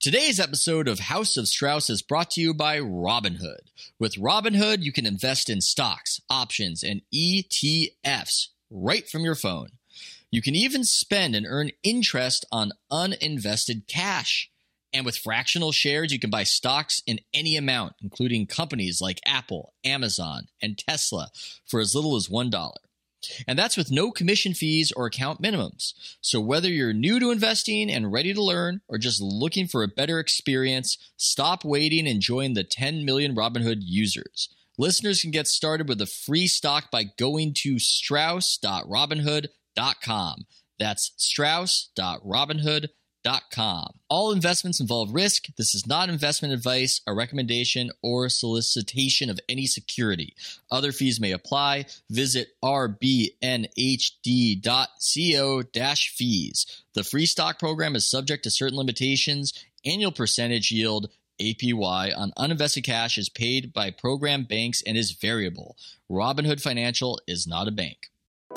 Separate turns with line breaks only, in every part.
Today's episode of House of Strauss is brought to you by Robinhood. With Robinhood, you can invest in stocks, options, and ETFs right from your phone. You can even spend and earn interest on uninvested cash. And with fractional shares, you can buy stocks in any amount, including companies like Apple, Amazon, and Tesla for as little as $1. And that's with no commission fees or account minimums. So whether you're new to investing and ready to learn, or just looking for a better experience, stop waiting and join the 10 million Robinhood users. Listeners can get started with a free stock by going to strauss.robinhood.com. That's strauss.robinhood.com. All investments involve risk. This is not investment advice, a recommendation, or solicitation of any security. Other fees may apply. Visit rbnhd.co-fees. The free stock program is subject to certain limitations. Annual percentage yield, APY, on uninvested cash is paid by program banks and is variable. Robinhood Financial is not a bank.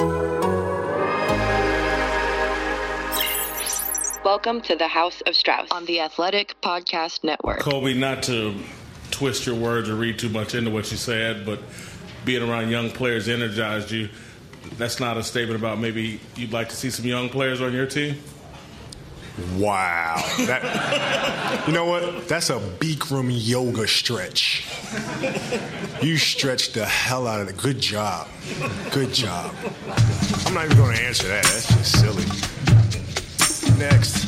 Welcome to the House of Strauss on the Athletic Podcast Network.
Kobe, not to twist your words or read too much into what you said, but being around young players energized you. That's not a statement about maybe you'd like to see some young players on your team?
Wow. You know what? That's a Bikram yoga stretch. You stretched the hell out of it. Good job. Good job. I'm not even going to answer that. That's just silly. Next.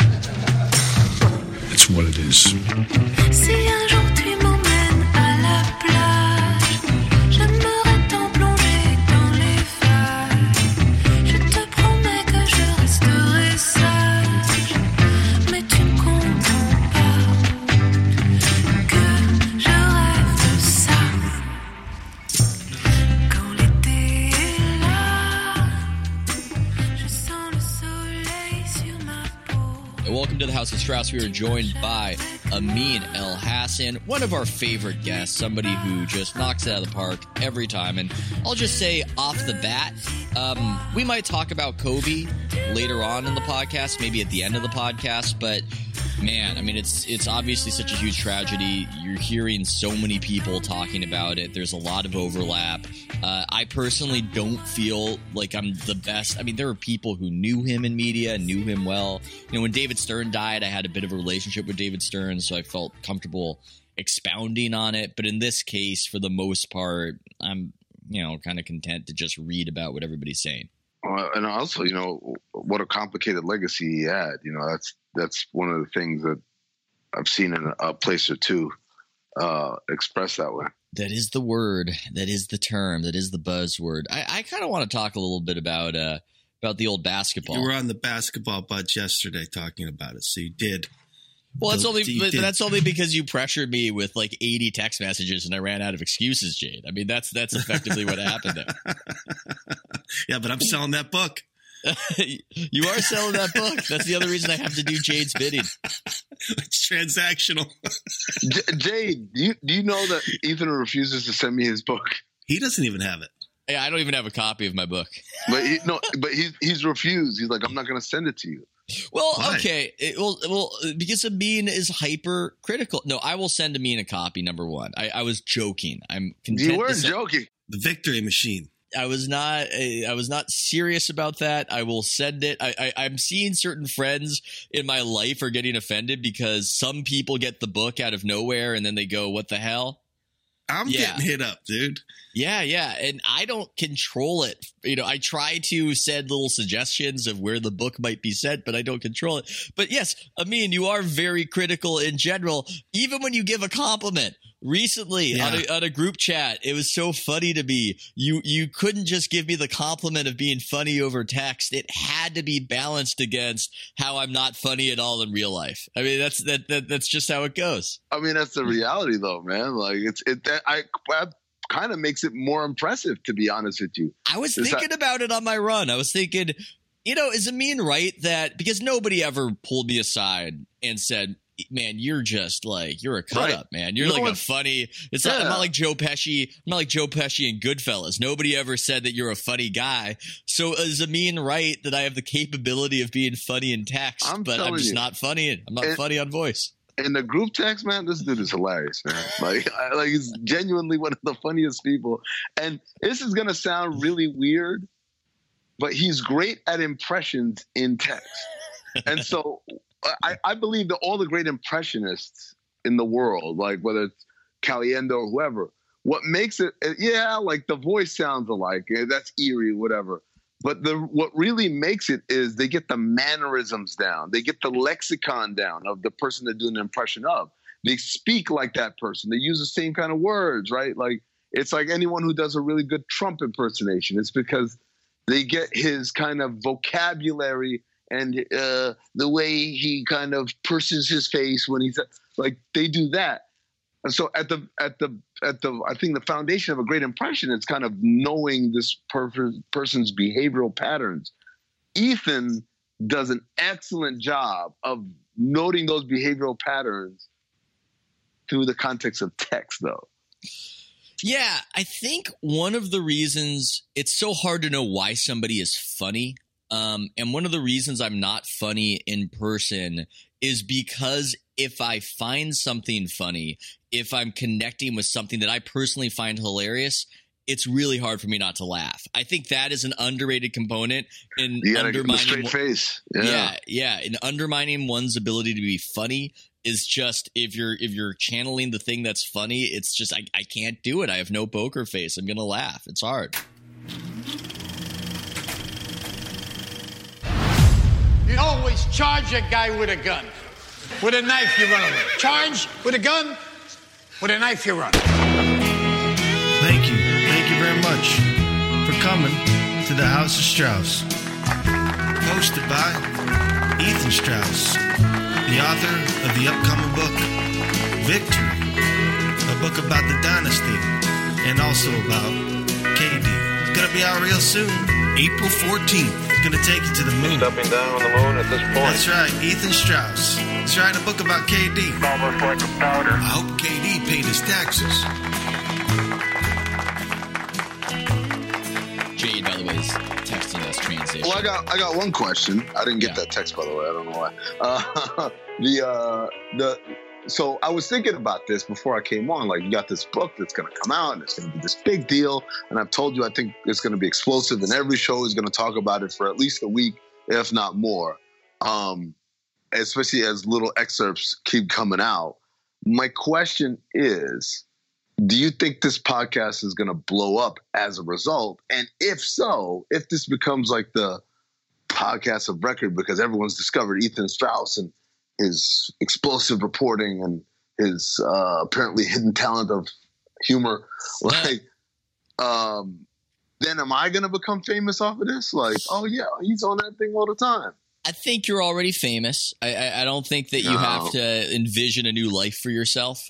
It's what it is.
Si un jour tu m'emmènes à la plage, j'aimerais tant plonger dans les vagues. Je te promets que je resterai sage, mais tu ne comprends pas que je rêve de ça. Quand l'été est là, je sens le soleil sur ma peau.
Welcome to the House of Strauss. We are joined by Amin Elhassan, one of our favorite guests, somebody who just knocks it out of the park every time. And I'll just say off the bat, we might talk about Kobe later on in the podcast, maybe at the end of the podcast, but man, I mean, it's obviously such a huge tragedy. You're hearing so many people talking about it. There's a lot of overlap. I personally don't feel like I'm the best. I mean, there are people who knew him in media, knew him well. You know, when David Stern died, I had a bit of a relationship with David Stern, so I felt comfortable expounding on it. But in this case, for the most part, I'm, kind of content to just read about what everybody's saying.
And also, what a complicated legacy he had. That's one of the things that I've seen in a place or two expressed that way.
That is the word. That is the term. That is the buzzword. I kind of want to talk a little bit about the old basketball.
You were on the basketball bunch yesterday talking about it, so you did.
Well, that's only because you pressured me with like 80 text messages and I ran out of excuses, Jade. I mean, that's effectively what happened there.
Yeah, but I'm selling that book.
You are selling that book. That's the other reason I have to do Jade's bidding.
It's transactional.
Jade, do you know that Ethan refuses to send me his book?
He doesn't even have it.
Yeah, I don't even have a copy of my book.
But he's refused. He's like, I'm not going to send it to you.
Well,
Why?
okay. Well, because Amin is hypercritical. No, I will send Amin a copy. Number one, I was joking. I'm content.
You weren't joking.
The victory machine.
I was not serious about that. I will send it. I'm seeing certain friends in my life are getting offended because some people get the book out of nowhere and then they go, "What the hell?"
I'm getting hit up, dude.
Yeah. And I don't control it. I try to send little suggestions of where the book might be sent, but I don't control it. But yes, Amin, you are very critical in general, even when you give a compliment. Recently on a group chat, it was so funny to me. You couldn't just give me the compliment of being funny over text. It had to be balanced against how I'm not funny at all in real life. I mean, that's just how it goes.
I mean, that's the reality, though, man. Like I kind of makes it more impressive, to be honest with you.
I was thinking about it on my run. I was thinking, is Amin right that because nobody ever pulled me aside and said, man, you're just like, you're a cut
Right.
up, man. You're
You know
like a
what?
funny, I'm not like Joe Pesci. I'm not like Joe Pesci in Goodfellas. Nobody ever said that you're a funny guy. So is Amin right that I have the capability of being funny in text, but I'm just not funny. I'm not funny on voice.
In the group text, man, this dude is hilarious, man. Like he's genuinely one of the funniest people. And this is going to sound really weird, but he's great at impressions in text. And so I believe that all the great impressionists in the world, like whether it's Caliendo or whoever, what makes it, like the voice sounds alike. That's eerie, whatever. But what really makes it is they get the mannerisms down. They get the lexicon down of the person they're doing an impression of. They speak like that person. They use the same kind of words, right? Like it's like anyone who does a really good Trump impersonation. It's because they get his kind of vocabulary and the way he kind of purses his face when he's like, they do that. And so at the I think the foundation of a great impression is kind of knowing this person's behavioral patterns. Ethan does an excellent job of noting those behavioral patterns through the context of text, though.
Yeah, I think one of the reasons it's so hard to know why somebody is funny, and one of the reasons I'm not funny in person is because if I find something funny, if I'm connecting with something that I personally find hilarious, it's really hard for me not to laugh. I think that is an underrated component in undermining
straight face.
Yeah. In undermining one's ability to be funny is just if you're channeling the thing that's funny, it's just I can't do it. I have no poker face. I'm gonna laugh. It's hard.
You always charge a guy with a gun. With a knife, you run away. Charge with a gun, with a knife, you run.
Thank you. Thank you very much for coming to the House of Strauss. Hosted by Ethan Strauss, the author of the upcoming book, Victory, a book about the dynasty and also about KD. It's going to be out real soon, April 14th. It's going to take you to the moon.
Stepping down on the moon at this point.
That's right, Ethan Strauss. He's writing a book about KD.
Almost like a powder.
I hope KD paid his taxes.
Jade, by the way, is texting us train station.
Well, I got one question. I didn't get that text, by the way. I don't know why. So I was thinking about this before I came on. Like, you got this book that's going to come out, and it's going to be this big deal. And I've told you I think it's going to be explosive, and every show is going to talk about it for at least a week, if not more. Especially as little excerpts keep coming out. My question is, do you think this podcast is going to blow up as a result? And if so, if this becomes like the podcast of record because everyone's discovered Ethan Strauss and his explosive reporting and his apparently hidden talent of humor, like, then am I going to become famous off of this? Like, oh yeah, he's on that thing all the time.
I think you're already famous. I don't think that you have to envision a new life for yourself.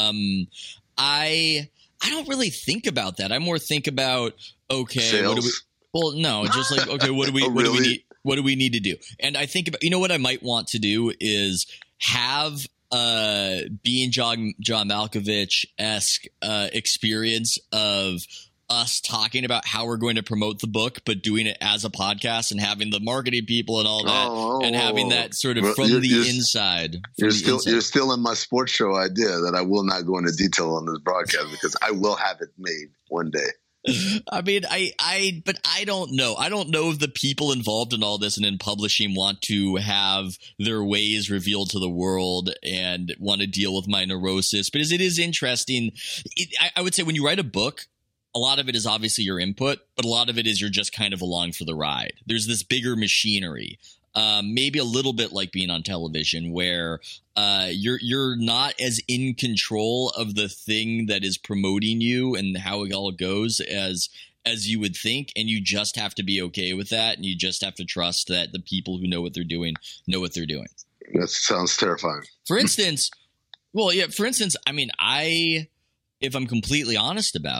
I don't really think about that. I more think about, okay,
sales.
What do we need to do? And I think about, you know what I might want to do is have being John Malkovich-esque experience of us talking about how we're going to promote the book, but doing it as a podcast and having the marketing people and all that, and having that sort of from the inside.
You're still in my sports show idea that I will not go into detail on this broadcast because I will have it made one day.
I mean, but I don't know. I don't know if the people involved in all this and in publishing want to have their ways revealed to the world and want to deal with my neurosis, because it is interesting. I would say when you write a book, a lot of it is obviously your input, but a lot of it is you're just kind of along for the ride. There's this bigger machinery, maybe a little bit like being on television, where you're not as in control of the thing that is promoting you and how it all goes as you would think, and you just have to be okay with that, and you just have to trust that the people who know what they're doing know what they're doing.
That sounds terrifying.
For instance, I mean, if I'm completely honest about it,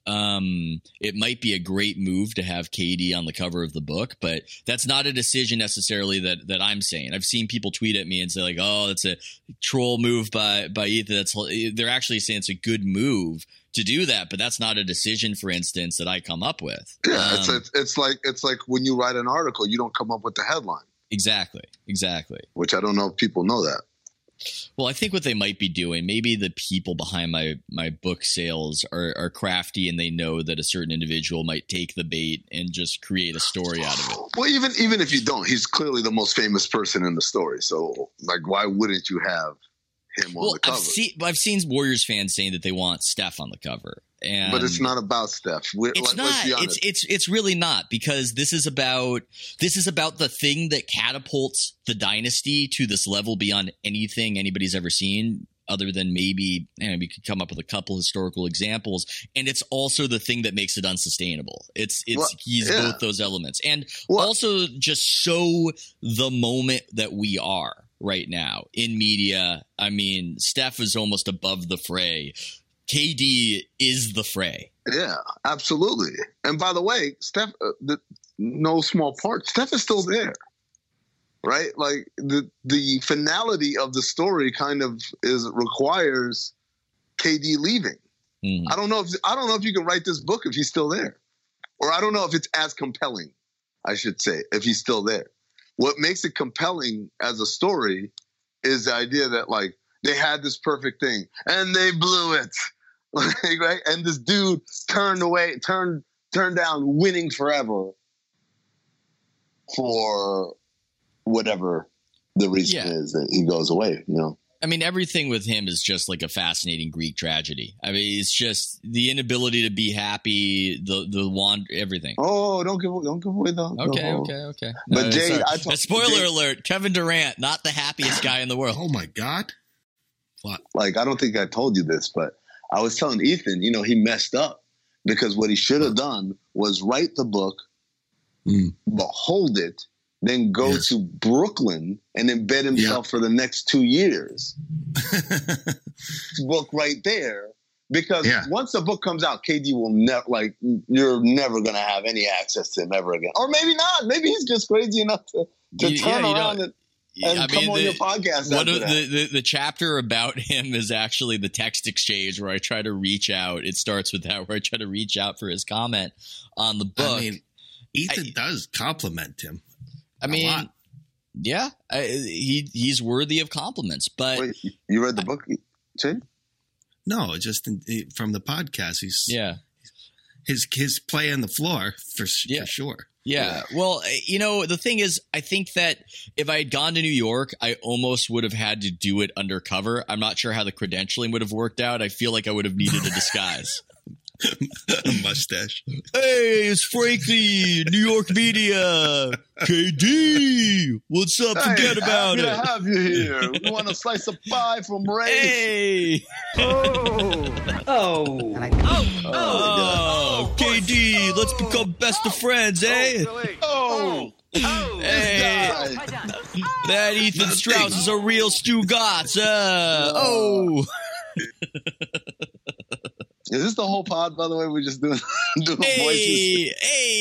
it might be a great move to have KD on the cover of the book, but that's not a decision necessarily that I'm saying. I've seen people tweet at me and say like, "Oh, it's a troll move by Ethan." They're actually saying it's a good move to do that, but that's not a decision, for instance, that I come up with.
Yeah, it's like when you write an article, you don't come up with the headline.
Exactly.
Which I don't know if people know that.
Well, I think what they might be doing, maybe the people behind my book sales are crafty, and they know that a certain individual might take the bait and just create a story out of it.
Well, even if you don't, he's clearly the most famous person in the story. So, like, why wouldn't you have him on the cover?
I've seen Warriors fans saying that they want Steph on the cover.
But it's not about Steph.
It's not. Let's be honest. It's really not, because this is about the thing that catapults the dynasty to this level beyond anything anybody's ever seen, other than maybe we could come up with a couple historical examples. And it's also the thing that makes it unsustainable. He's both those elements, and also just show the moment that we are right now in media. I mean, Steph is almost above the fray. KD is the fray.
Yeah, absolutely. And by the way, Steph, no small part, Steph is still there, right? Like the finality of the story kind of requires KD leaving. Mm-hmm. I don't know if you can write this book if he's still there, or I don't know if it's as compelling, I should say, if he's still there. What makes it compelling as a story is the idea that like they had this perfect thing and they blew it. Right? And this dude turned down winning forever for whatever the reason is that he goes away, you know?
I mean, everything with him is just like a fascinating Greek tragedy. I mean, it's just the inability to be happy, the everything.
Oh, don't give away the.
Okay.
But Jay,
spoiler alert: Kevin Durant, not the happiest guy in the world.
Oh my God! What?
Like, I don't think I told you this, but I was telling Ethan, he messed up because what he should have done was write the book, but hold it, then go to Brooklyn and embed himself for the next 2 years. Book right there. Because once the book comes out, KD will never, you're never going to have any access to him ever again. Or maybe not. Maybe he's just crazy enough to turn around and come on your podcast.
The chapter about him is actually the text exchange where I try to reach out. It starts with that, where I try to reach out for his comment on the book.
I mean, Ethan does compliment him.
I mean, he's worthy of compliments. But
wait, you read the book, Jay?
No, just from the podcast. His play on the floor for sure.
Yeah. Well, the thing is, I think that if I had gone to New York, I almost would have had to do it undercover. I'm not sure how the credentialing would have worked out. I feel like I would have needed a disguise.
A mustache.
Hey, it's Frankie, New York media. KD, what's up? Forget about it.
Happy to have you here. We want a slice of pie from Ray.
Hey. KD, let's become best of friends, eh? Hey, that Ethan Strauss is a real Stu Gotts.
Is this the whole pod, by the way? We're just doing voices.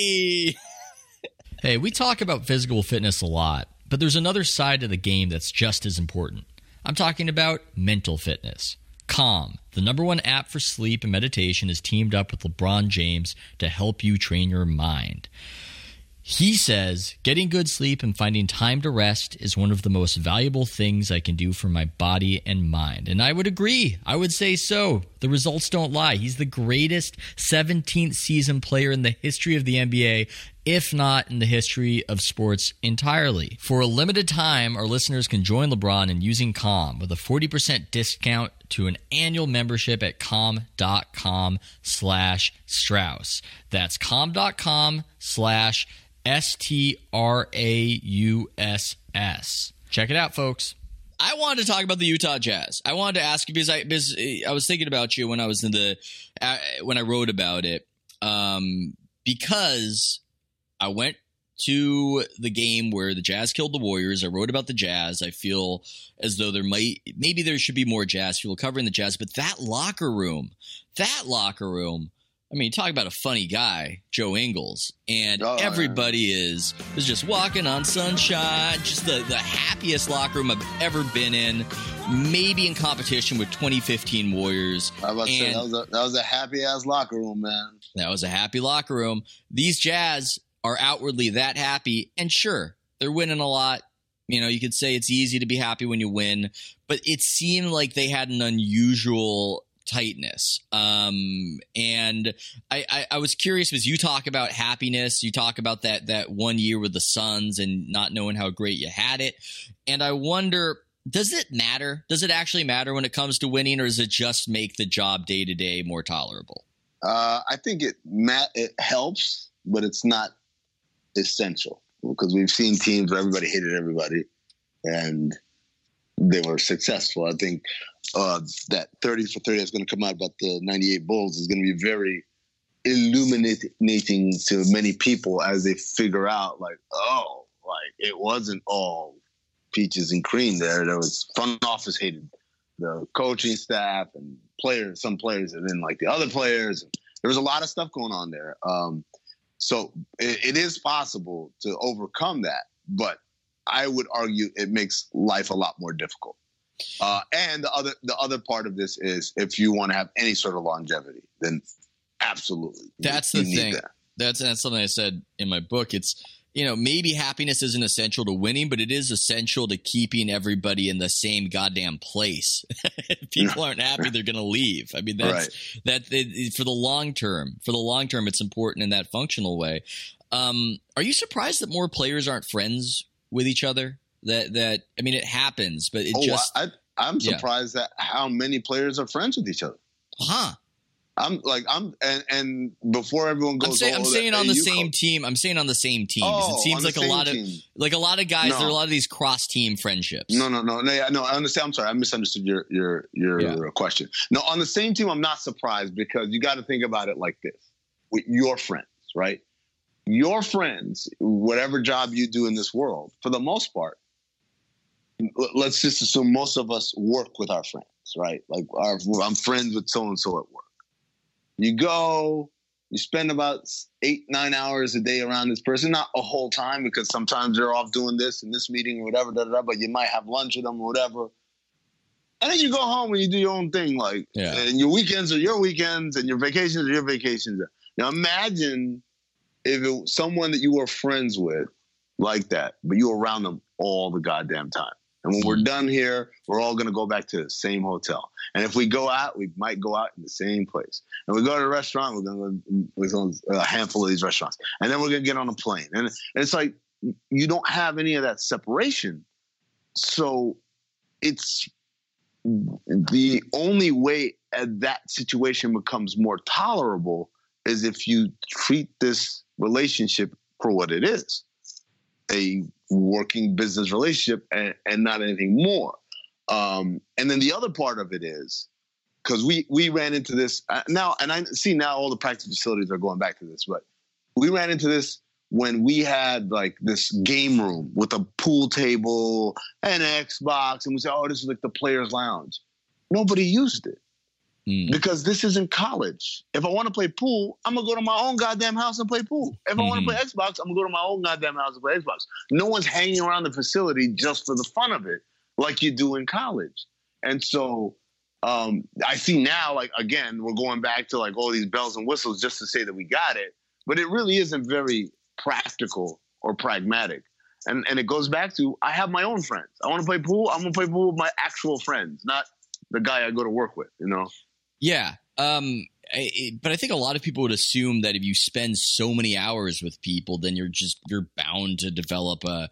Hey, we talk about physical fitness a lot, but there's another side of the game that's just as important. I'm talking about mental fitness. Calm, the #1 app for sleep and meditation, has teamed up with LeBron James to help you train your mind. He says, getting good sleep and finding time to rest is one of the most valuable things I can do for my body and mind. And I would agree. I would say so. The results don't lie. He's the greatest 17th season player in the history of the NBA, if not in the history of sports entirely. For a limited time, our listeners can join LeBron in using Calm with a 40% discount to an annual membership at calm.com/Strauss. That's calm.com/STRAUSS. Check it out, folks.
I wanted to talk about the Utah Jazz. I wanted to ask you because I was thinking about you when I was when I wrote about it, because I went to the game where the Jazz killed the Warriors. I wrote about the Jazz. I feel as though maybe there should be more Jazz people covering the Jazz, but that locker room I mean, talk about a funny guy, Joe Ingles, and everybody is just walking on sunshine, just the happiest locker room I've ever been in, maybe in competition with 2015 Warriors.
I was about to say, that was a happy-ass locker room, man.
That was a happy locker room. These Jazz are outwardly that happy, and sure, they're winning a lot. You know, you could say it's easy to be happy when you win, but it seemed like they had an unusual tightness. And I was curious, as you talk about happiness, you talk about that 1 year with the Suns and not knowing how great you had it. And I wonder, does it matter? Does it actually matter when it comes to winning, or does it just make the job day to day more tolerable?
I think it helps, but it's not essential, because we've seen teams where everybody hated everybody and they were successful. I think that 30 for 30 that's going to come out about the 98 Bulls is going to be very illuminating to many people as they figure out, like, oh, like it wasn't all peaches and cream there. There was front office hated the coaching staff and players, some players, and then like the other players. There was a lot of stuff going on there. So it is possible to overcome that, but I would argue it makes life a lot more difficult. And the other part of this is, if you want to have any sort of longevity, then absolutely.
That's the thing. That's something I said in my book. It's, you know, maybe happiness isn't essential to winning, but it is essential to keeping everybody in the same goddamn place. If people aren't happy, they're going to leave. I mean, for the long term. For the long term, it's important in that functional way. Are you surprised that more players aren't friends with each other? That I mean, it happens, but I'm
surprised at how many players are friends with each other.
Huh.
And before everyone goes,
I'm saying on the same team. I'm saying on the same teams. It seems like a lot of guys. There are a lot of these cross team friendships.
No. I understand. I'm sorry. I misunderstood your question. No, on the same team, I'm not surprised, because you got to think about it like this: with your friends, right? Your friends, whatever job you do in this world, for the most part, let's just assume most of us work with our friends, right? Like I'm friends with so and so at work. You go, you spend about 8-9 hours a day around this person, not a whole time, because sometimes they're off doing this and this meeting or whatever, but you might have lunch with them or whatever. And then you go home and you do your own thing, and your weekends are your weekends and your vacations are your vacations. Now imagine if it was someone that you were friends with like that, but you were around them all the goddamn time. And when we're done here, we're all going to go back to the same hotel. And if we go out, we might go out in the same place. And we go to a restaurant, we're going to a handful of these restaurants. And then we're going to get on a plane. And it's like, you don't have any of that separation. So it's the only way that situation becomes more tolerable is if you treat this relationship for what it is, a working business relationship, and not anything more. And then the other part of it is, because we ran into this now, and I see now all the practice facilities are going back to this, but we ran into this when we had like this game room with a pool table and an Xbox, and we said, oh, this is like the players' lounge. Nobody used it. Because this isn't college. If I want to play pool, I'm going to go to my own goddamn house and play pool. If I want to play Xbox, I'm going to go to my own goddamn house and play Xbox. No one's hanging around the facility just for the fun of it like you do in college. And so I see now, like, again, we're going back to like all these bells and whistles just to say that we got it. But it really isn't very practical or pragmatic. And it goes back to, I have my own friends. I want to play pool. I'm going to play pool with my actual friends, not the guy I go to work with, you know?
Yeah. But I think a lot of people would assume that if you spend so many hours with people, then you're bound to develop a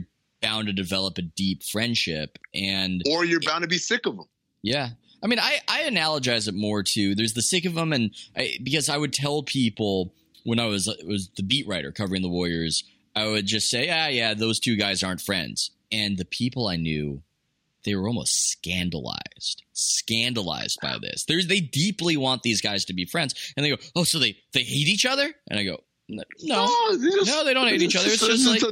deep friendship, or
you're bound to be sick of them.
Yeah. I mean, I analogize it more to, there's the sick of them. And because I would tell people when I was the beat writer covering the Warriors, I would just say, yeah, those two guys aren't friends. And the people I knew, they were almost scandalized by this. They deeply want these guys to be friends. And they go, oh, so they hate each other? And I go, no, they don't hate each other. It's just like,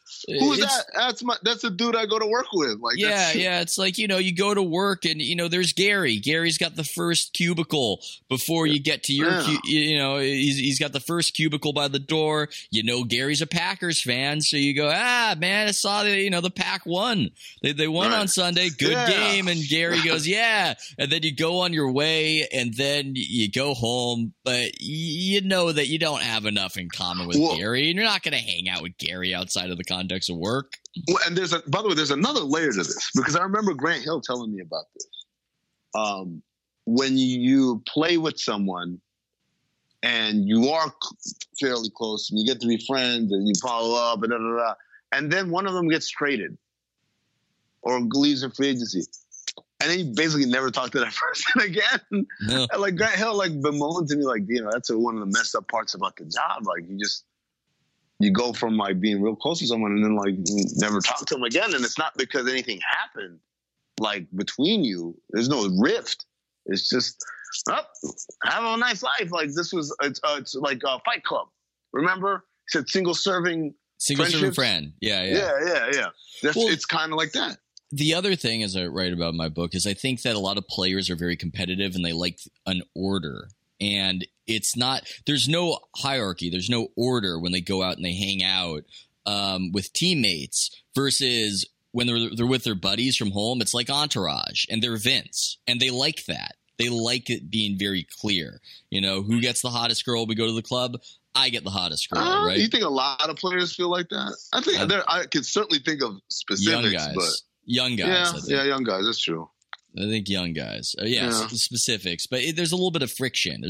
Who's that? That's a dude I go to work with. Like,
yeah. It's like, you go to work and, there's Gary. Gary's got the first cubicle before you get to your, he's got the first cubicle by the door. Gary's a Packers fan. So you go, man, I saw the Pack won. They won on Sunday. Good game. And Gary goes, yeah. And then you go on your way and then you go home. But you know that you don't have enough in common with Gary. And you're not going to hang out with Gary outside of the context of work.
Well, and by the way, there's another layer to this, because I remember Grant Hill telling me about this. When you play with someone and you are fairly close and you get to be friends and you follow up and then one of them gets traded or leaves in free agency, and then you basically never talk to that person again. No. And like Grant Hill bemoaned to me that's one of the messed up parts about the job. Like you go from being real close to someone and then you never talk to them again. And it's not because anything happened between you. There's no rift. It's just, have a nice life. Like it's like a Fight Club. Remember? He said single serving
friend. Yeah.
It's kind of like that.
The other thing, as I write about in my book, is I think that a lot of players are very competitive and they like an order. And there's no hierarchy. There's no order when they go out and they hang out with teammates versus when they're with their buddies from home. It's like Entourage, and they're Vince, and they like that. They like it being very clear. Who gets the hottest girl? We go to the club. I get the hottest girl, right?
You think a lot of players feel like that? I think I can certainly think of specifics.
Young guys.
Yeah, young guys. That's true.
I think young guys. Specifics, but there's a little bit of friction.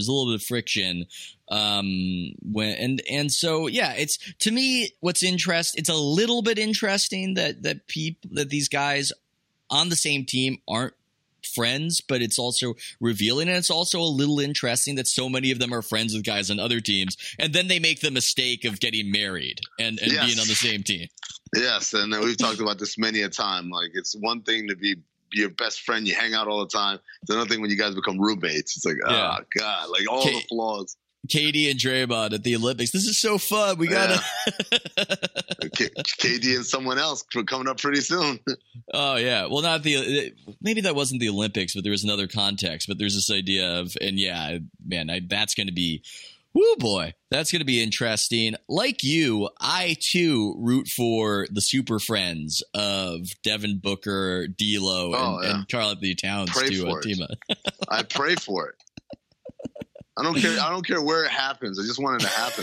It's, to me, what's interesting. It's a little bit interesting that these guys on the same team aren't friends, but it's also revealing, and it's also a little interesting that so many of them are friends with guys on other teams, and then they make the mistake of getting married and being on the same team.
Yes, and we've talked about this many a time. Like, it's one thing to be your best friend, you hang out all the time. It's another thing when you guys become roommates. It's like, oh God, like all the flaws.
KD and Draymond at the Olympics. This is so fun. We gotta
KD and someone else coming up pretty soon.
Oh yeah. Well, maybe that wasn't the Olympics, but there was another context. But there's this idea of, that's going to be. Woo boy, that's going to be interesting. Like you, I too root for the super friends of Devin Booker, D'Lo, and Karl-Anthony Towns to team up.
I pray for it. I don't care where it happens. I just want it to happen.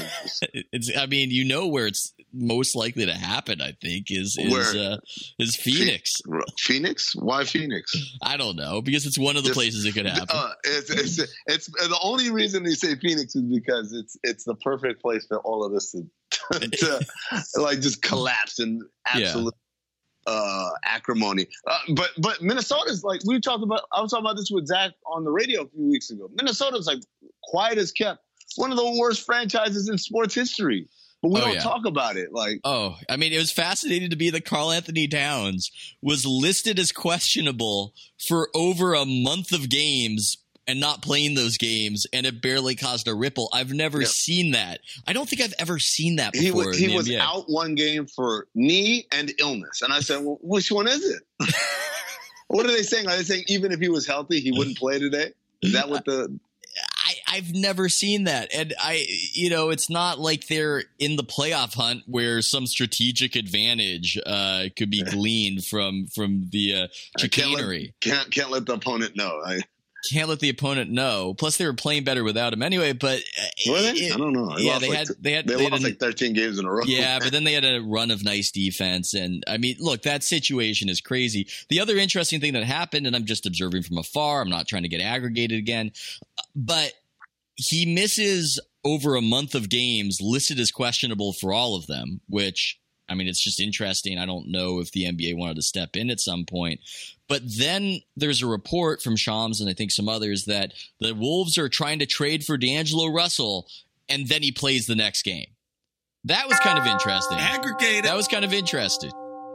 Where it's most likely to happen, I think, is Phoenix.
Phoenix? Why Phoenix?
I don't know, because it's one of the places it could happen.
It's the only reason they say Phoenix is because it's the perfect place for all of us to just collapse in absolute acrimony. But Minnesota's I was talking about this with Zach on the radio a few weeks ago. Minnesota's quiet as kept. One of the worst franchises in sports history. But we don't talk about it.
It was fascinating to me that Karl-Anthony Towns was listed as questionable for over a month of games and not playing those games, and it barely caused a ripple. I've never seen that. I don't think I've ever seen that before.
He was out one game for knee and illness. And I said, well, which one is it? What are they saying? Are they saying even if he was healthy, he wouldn't play today? Is that what
I've never seen that. And it's not like they're in the playoff hunt where some strategic advantage could be gleaned from the chicanery.
Can't let the opponent know.
Can't let the opponent know. Plus, they were playing better without him anyway. But
I don't know. They lost 13 games in a row.
Yeah, but then they had a run of nice defense. And look, that situation is crazy. The other interesting thing that happened, and I'm just observing from afar, I'm not trying to get aggregated again, but he misses over a month of games listed as questionable for all of them, which, it's just interesting. I don't know if the NBA wanted to step in at some point. But then there's a report from Shams and I think some others that the Wolves are trying to trade for D'Angelo Russell, and then he plays the next game. That was kind of interesting.
Aggregated.
That was kind of interesting.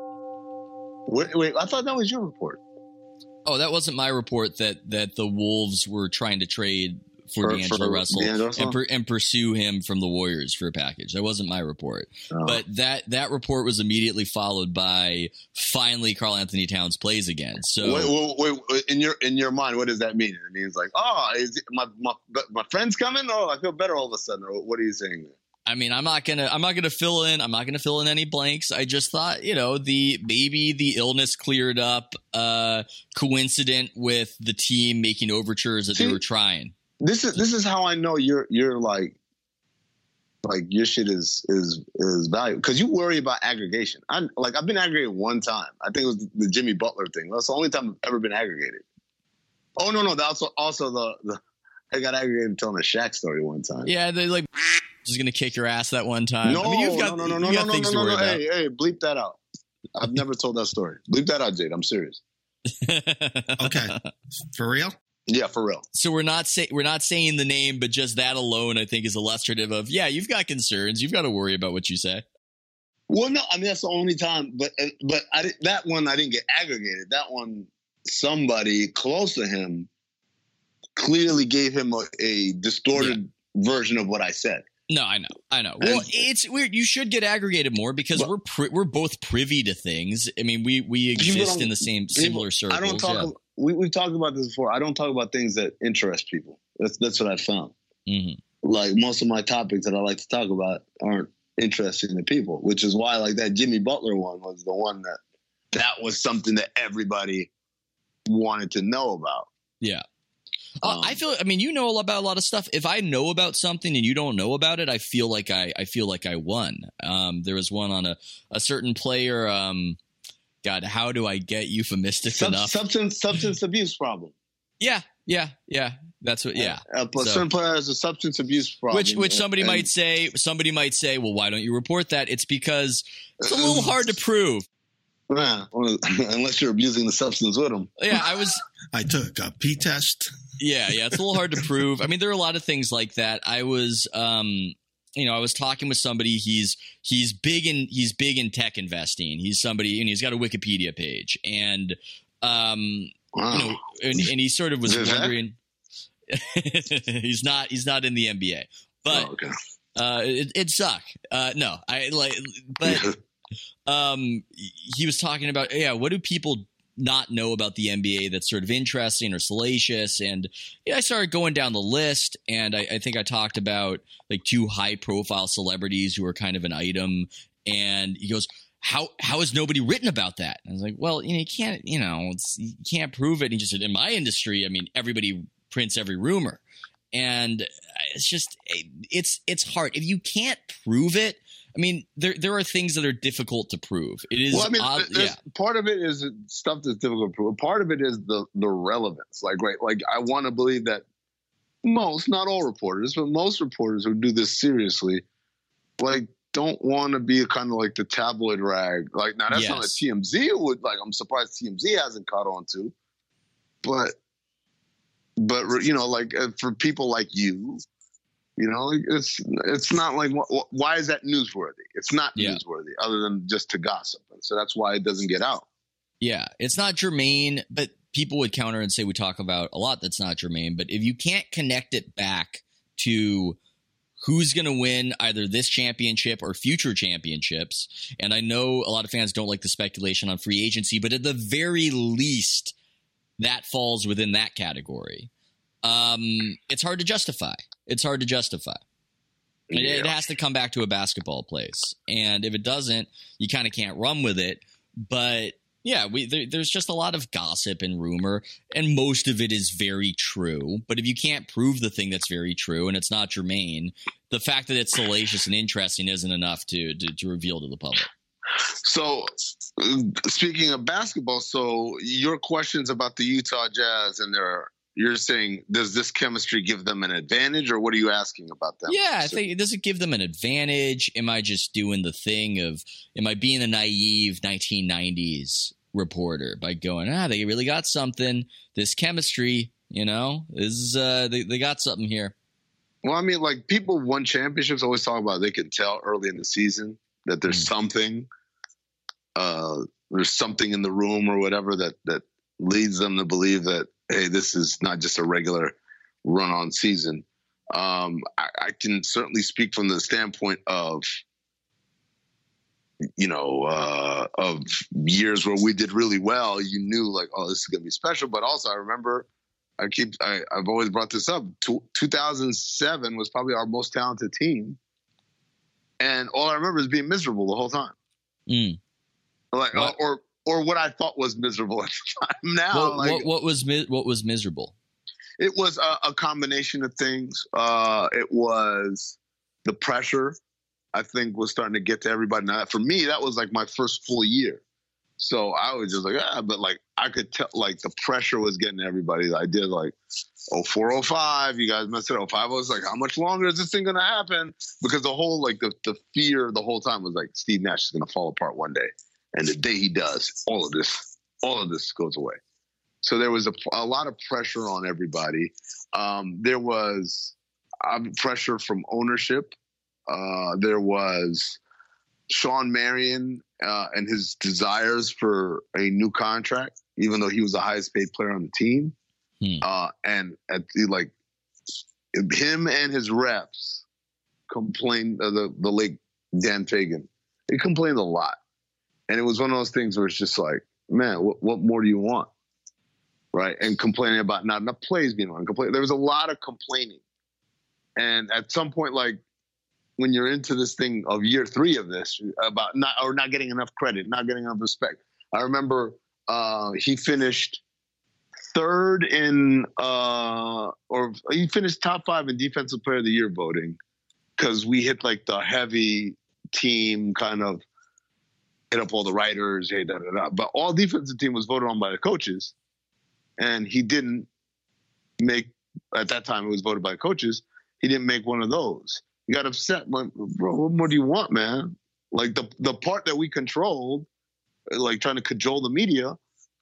Wait, I thought that was your report.
Oh, that wasn't my report that the Wolves were trying to trade D'Angelo Russell
D'Angelo?
and pursue him from the Warriors for a package. That wasn't my report.
Oh.
But that report was immediately followed by finally Karl Anthony Towns plays again. So
Wait, in your mind, what does that mean? It means like, is my friend's coming? Oh, I feel better all of a sudden. Or what are you saying?
I mean, I'm not gonna fill in any blanks. I just thought, maybe the illness cleared up, coincident with the team making overtures that they were trying.
This is how I know you're like your shit is valuable, because you worry about aggregation. I've been aggregated one time. I think it was the Jimmy Butler thing. That's the only time I've ever been aggregated. Oh no, that's also the I got aggregated telling a Shaq story one time.
Yeah, they like just gonna kick your ass that one time.
No,
I mean, you've got things to worry about.
Hey, bleep that out. I've never told that story. Bleep that out, Jade. I'm serious.
Okay, for real?
Yeah, for real.
So we're not saying the name, but just that alone, I think, is illustrative of you've got concerns. You've got to worry about what you say.
Well, no, I mean that's the only time. But that one I didn't get aggregated. That one, somebody close to him clearly gave him a distorted version of what I said.
No, I know. Well, it's weird. You should get aggregated more because we're both privy to things. I mean, we exist in the same similar circles.
I don't talk. We've talked about this before. I don't talk about things that interest people. That's what I found.
Mm-hmm.
Like most of my topics that I like to talk about aren't interesting to people, which is why like that Jimmy Butler one was the one that was something that everybody wanted to know about.
Yeah. I you know about a lot of stuff. If I know about something and you don't know about it, I feel like I won. There was one on a certain player. God, how do I get euphemistic enough?
Substance abuse problem.
Yeah. That's what. Yeah.
Certain player has a substance abuse problem.
Which somebody might say, well, why don't you report that? It's because it's a little hard to prove.
Yeah, unless you're abusing the substance with them.
Yeah,
I took a pee test.
Yeah, it's a little hard to prove. I mean, there are a lot of things like that. I was, I was talking with somebody. He's big in tech investing. He's somebody, and he's got a Wikipedia page, and
Wow.
And he sort of was wondering. he's not in the NBA, but it'd suck. No, he was talking about, what do people not know about the NBA that's sort of interesting or salacious? And I started going down the list, and I think I talked about like 2 high profile celebrities who are kind of an item. And he goes, how has nobody written about that? And I was like, well, you can't prove it. And he just said, in my industry, I mean, everybody prints every rumor. And it's just, it's hard. If you can't prove it, I mean, there are things that are difficult to prove. It is. Well, I mean,
part of it is stuff that's difficult to prove. Part of it is the relevance. Like I want to believe that most, not all reporters, but most reporters who do this seriously, like, don't want to be kind of like the tabloid rag. Like, now that's not a TMZ would, like, I'm surprised TMZ hasn't caught on to. But like for people like you, it's not like, why is that newsworthy? It's not newsworthy other than just to gossip. And so that's why it doesn't get out.
Yeah, it's not germane, but people would counter and say we talk about a lot that's not germane. But if you can't connect it back to who's going to win either this championship or future championships, and I know a lot of fans don't like the speculation on free agency, but at the very least, that falls within that category. It's hard to justify. It has to come back to a basketball place. And if it doesn't, you kind of can't run with it. But yeah, there's just a lot of gossip and rumor, and most of it is very true. But if you can't prove the thing that's very true and it's not germane, the fact that it's salacious and interesting isn't enough to reveal to the public.
So, speaking of basketball, so your questions about the Utah Jazz and you're saying, does this chemistry give them an advantage, or what are you asking about them?
Yeah, I think, does it give them an advantage? Am I just doing the thing of, am I being a naive 1990s reporter by going, they really got something, this chemistry, is they got something here.
Well, I mean, like, people who won championships always talk about they can tell early in the season that there's something, there's something in the room or whatever that leads them to believe that, hey, this is not just a regular run-on season. I can certainly speak from the standpoint of, of years where we did really well. You knew like, oh, this is going to be special. But also I remember I've always brought this up. 2007 was probably our most talented team. And all I remember is being miserable the whole time. Like, or what I thought was miserable at the time. Now,
what was miserable?
It was a combination of things. It was the pressure, I think, was starting to get to everybody. Now, for me, that was like my first full year. So I was just like, but like I could tell, like the pressure was getting to everybody. I did like 04, 05. You guys messed it up. 05. I was like, how much longer is this thing going to happen? Because the whole, like the fear the whole time was like Steve Nash is going to fall apart one day. And the day he does, all of this goes away. So there was a lot of pressure on everybody. There was pressure from ownership. There was Sean Marion and his desires for a new contract, even though he was the highest paid player on the team. And like him and his reps complained. The late Dan Fagan, he complained a lot, and it was one of those things where it's just like, man, what more do you want? Right. And complaining about not enough plays being run. There was a lot of complaining. And at some point, like when you're into this thing of year 3 of this, about not getting enough credit, not getting enough respect. I remember he finished third in or he finished top 5 in Defensive Player of the Year voting because we hit like the heavy team kind of hit up all the writers, but all defensive team was voted on by the coaches. And he didn't make, at that time it was voted by coaches, he didn't make one of those. He got upset. Like, bro, what more do you want, man? Like the part that we controlled, like trying to cajole the media,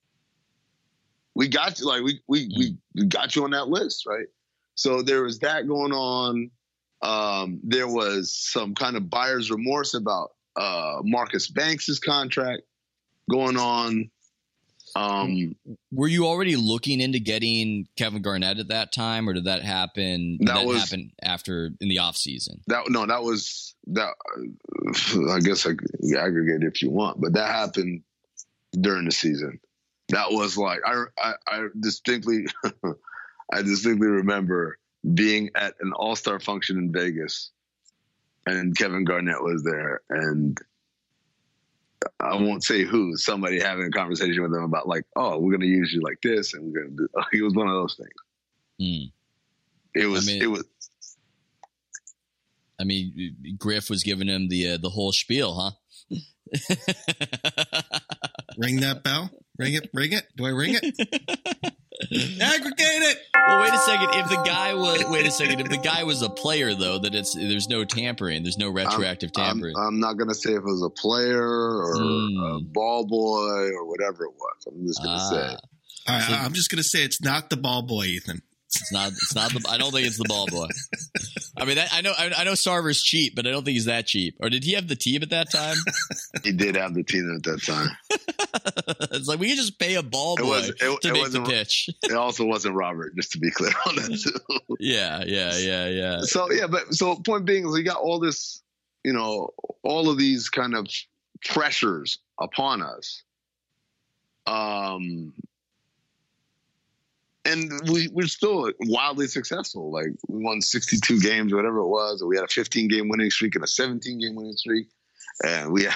we got you, like we got you on that list, right? So there was that going on. There was some kind of buyer's remorse about Marcus Banks' contract going on.
Were you already looking into getting Kevin Garnett at that time, or did that happen? Happen after in the off season?
That was. I guess I could aggregate if you want, but that happened during the season. That was like I distinctly remember being at an all-star function in Vegas, and Kevin Garnett was there, and I won't say who, somebody having a conversation with them about like, oh, we're going to use you like this. And we're going to do, it was one of those things. It was,
I mean, Griff was giving him the whole spiel, huh?
Ring that bell. Ring it. Do I ring it? Aggregate it.
Well, wait a second. If the guy was a player, though, there's no tampering. There's no retroactive tampering.
I'm not going to say if it was a player or a ball boy or whatever it was. I'm just going to say.
All right, I'm just going to say it's not the ball boy, Ethan.
It's not. I don't think it's the ball boy. I mean, I know Sarver's cheap, but I don't think he's that cheap. Or did he have the team at that time?
He did have the team at that time.
It's like we could just pay a ball boy to make the pitch.
It also wasn't Robert, just to be clear on that too.
Yeah.
So point being is we got all this, all of these kind of pressures upon us. And we're still wildly successful. Like we won 62 games, whatever it was. We had a 15-game winning streak and a 17-game winning streak. And I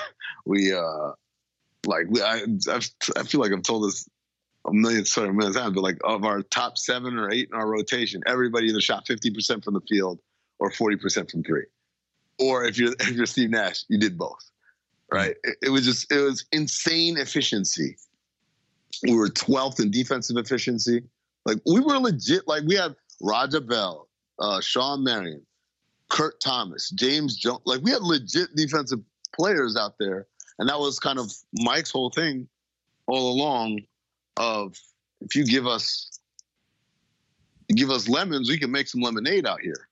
feel like I've told this a million times, but like of our top 7 or 8 in our rotation, everybody either shot 50% from the field or 40% from 3. Or if you're Steve Nash, you did both, right? It was insane efficiency. We were 12th in defensive efficiency. Like we were legit. Like we had Raja Bell, Sean Marion, Kurt Thomas, James Jones. Like we had legit defensive players out there, and that was kind of Mike's whole thing all along. Of if you give us lemons, we can make some lemonade out here.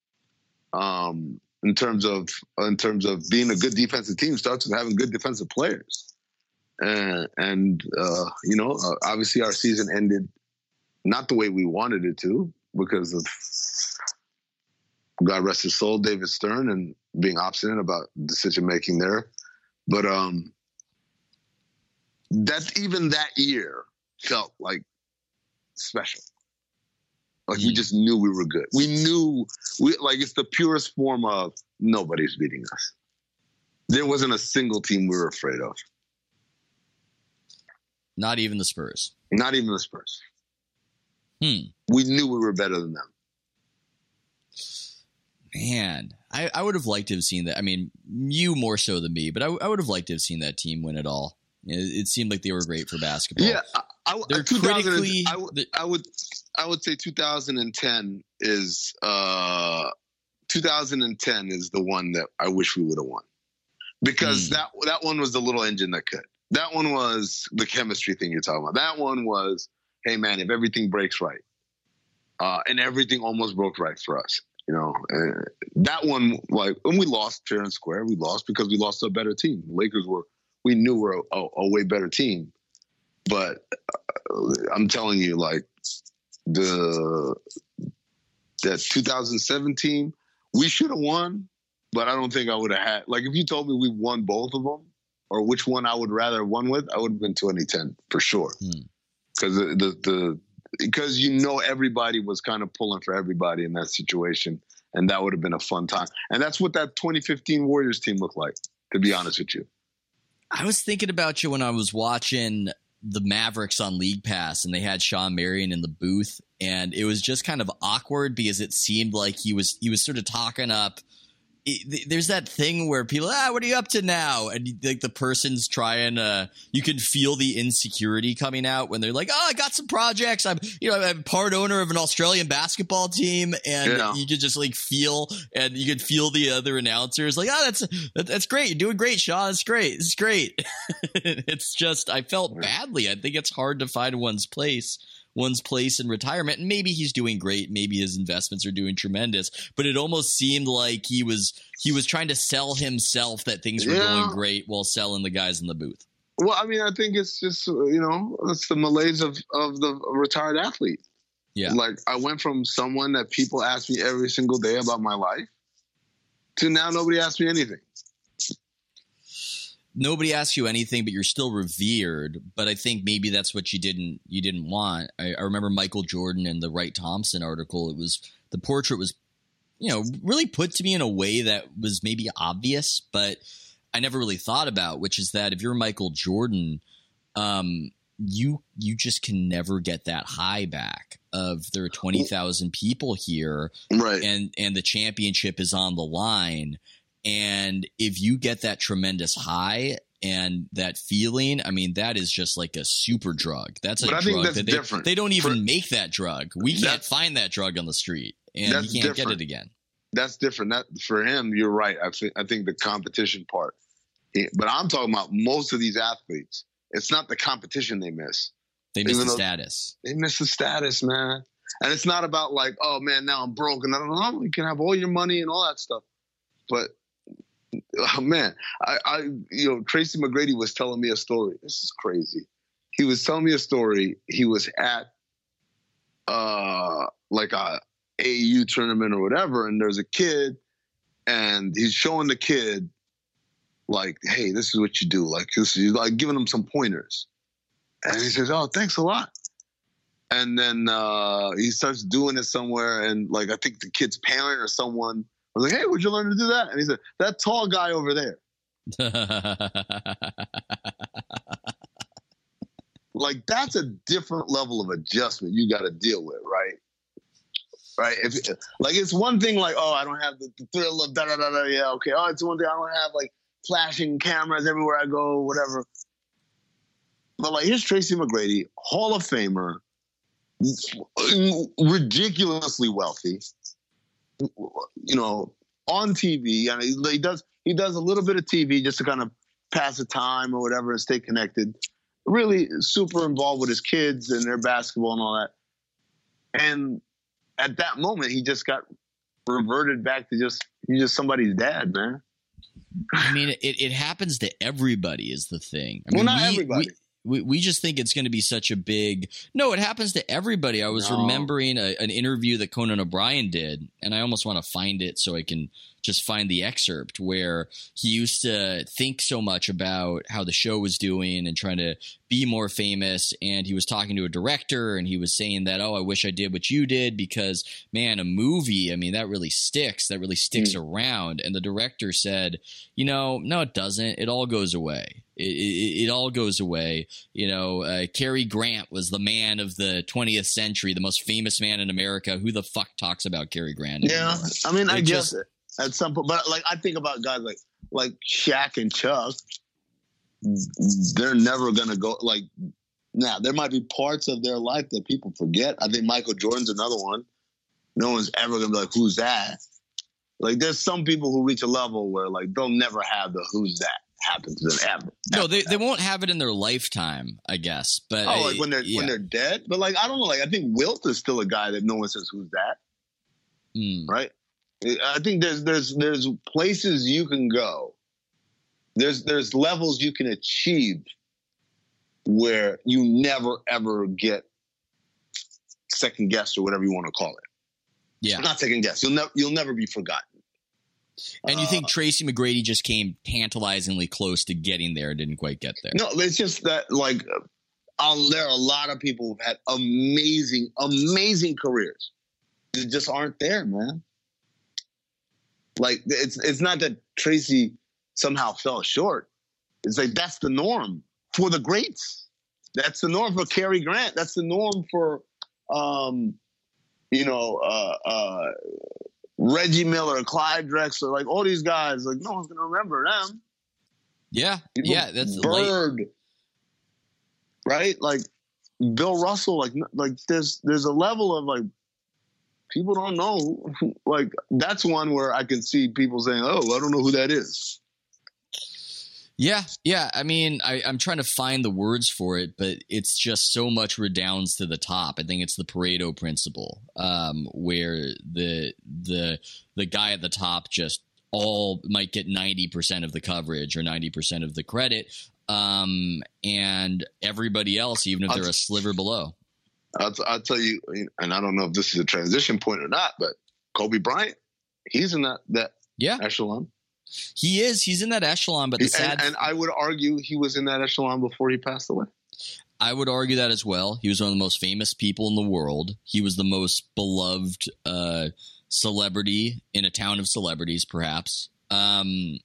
In terms of being a good defensive team starts with having good defensive players, and obviously our season ended not the way we wanted it to, because of, God rest his soul, David Stern, and being obstinate about decision making there. But even that year felt like special. Like we just knew we were good. We knew like it's the purest form of nobody's beating us. There wasn't a single team we were afraid of.
Not even the Spurs.
Not even the Spurs. We knew we were better than them.
Man, I would have liked to have seen that. I mean, you more so than me, but I would have liked to have seen that team win it all. It seemed like they were great for basketball.
Yeah,
they're critically.
I would say 2010 is 2010 is the one that I wish we would have won, because that one was the little engine that could. That one was the chemistry thing you're talking about. That one was, hey man, if everything breaks right, and everything almost broke right for us. You know, that one, like, when we lost fair and square, we lost because we lost to a better team. The Lakers we knew were a way better team. But I'm telling you, like, that 2007 team, we should have won, but I don't think I would have had, like, if you told me we won both of them, or which one I would rather have won with, I would have been 2010 for sure. Because you know everybody was kind of pulling for everybody in that situation, and that would have been a fun time. And that's what that 2015 Warriors team looked like, to be honest with you.
I was thinking about you when I was watching the Mavericks on League Pass, and they had Sean Marion in the booth, and it was just kind of awkward because it seemed like he was sort of talking up. There's that thing where people, what are you up to now? And like the person's trying you can feel the insecurity coming out when they're like, I got some projects. I'm part owner of an Australian basketball team. And you could just like feel, and you could feel the other announcers like, that's great. You're doing great, Sean. It's great. It's great. It's just, I felt badly. I think it's hard to find one's place in retirement, and maybe he's doing great, maybe his investments are doing tremendous, but it almost seemed like he was trying to sell himself that things were going great while selling the guys in the booth.
Well, I mean, I think it's just, it's the malaise of the retired athlete. Yeah. Like, I went from someone that people ask me every single day about my life to now nobody asks me anything.
Nobody asks you anything, but you're still revered. But I think maybe that's what you didn't want. I remember Michael Jordan in the Wright Thompson article. The portrait was, really put to me in a way that was maybe obvious, but I never really thought about, which is that if you're Michael Jordan, you just can never get that high back of there are 20,000 people here, right? And the championship is on the line. And if you get that tremendous high and that feeling, I mean, that is just like a super drug. That's a drug that different. They don't even make that drug. We can't find that drug on the street, and you can't get it again. That's different. That for him, you're right. I think the competition part. But I'm talking about most of these athletes. It's not the competition they miss. They miss the status. They miss the status, man. And it's not about like, oh man, now I'm broke and I don't know. You can have all your money and all that stuff, but. Oh man, Tracy McGrady was telling me a story. This is crazy. He was telling me a story. He was at like a AAU tournament or whatever, and there's a kid, and he's showing the kid like, "Hey, this is what you do." Like this, he's like giving him some pointers, and he says, "Oh, thanks a lot." And then he starts doing it somewhere, and like I think the kid's parent or someone. I was like, hey, where'd you learn to do that? And he said, that tall guy over there. Like, that's a different level of adjustment you got to deal with, right? Right? It's one thing like, oh, I don't have the thrill of da-da-da-da. Yeah, okay. Oh, it's one thing. I don't have, like, flashing cameras everywhere I go, whatever. But, like, here's Tracy McGrady, Hall of Famer, ridiculously wealthy. On TV, and he does a little bit of TV just to kind of pass the time or whatever and stay connected. Really super involved with his kids and their basketball and all that. And at that moment, he just got reverted back to he's just somebody's dad, man. I mean, it happens to everybody is the thing. I mean,
not everybody.
we just think it's going to be such a big. No, it happens to everybody. I was remembering an interview that Conan O'Brien did, and I almost want to find it so I can just find the excerpt, where he used to think so much about how the show was doing and trying to be more famous. And he was talking to a director, and he was saying that, I wish I did what you did, because, man, a movie, I mean, that really sticks around. And the director said, no, it doesn't. It all goes away. It all goes away. Cary Grant was the man of the 20th century, the most famous man in America. Who the fuck talks about Cary Grant anymore?
Yeah, I mean, I guess at some point, but like I think about guys like Shaq and Chuck. They're never gonna go like. Now there might be parts of their life that people forget. I think Michael Jordan's another one. No one's ever gonna be like, who's that? Like, there's some people who reach a level where like they'll never have the who's that happen to them ever.
No, they won't have it in their lifetime, I guess. But
like when they're dead. But like, I don't know. Like, I think Wilt is still a guy that no one says who's that. Right. I think there's places you can go. There's levels you can achieve where you never ever get second guessed or whatever you want to call it.
Yeah,
not second guessed. You'll never be forgotten.
And you think Tracy McGrady just came tantalizingly close to getting there, didn't quite get there?
No, it's just that like there are a lot of people who've had amazing careers that just aren't there, man. Like, it's not that Tracy somehow fell short. It's like that's the norm for the greats. That's the norm for Cary Grant. That's the norm for, Reggie Miller, Clyde Drexler, like all these guys. Like, no one's gonna remember them.
Yeah, that's
Bird, right? Like Bill Russell. Like there's a level of like. People don't know. Like, that's one where I can see people saying, I don't know who that is.
Yeah. I mean, I'm trying to find the words for it, but it's just so much redounds to the top. I think it's the Pareto principle, where the guy at the top just all might get 90% of the coverage or 90% of the credit, and everybody else, even if they're a sliver below.
I'll tell you, and I don't know if this is a transition point or not, but Kobe Bryant, he's in that echelon.
He is. He's in that echelon, but
and I would argue he was in that echelon before he passed away.
I would argue that as well. He was one of the most famous people in the world. He was the most beloved celebrity in a town of celebrities, perhaps. And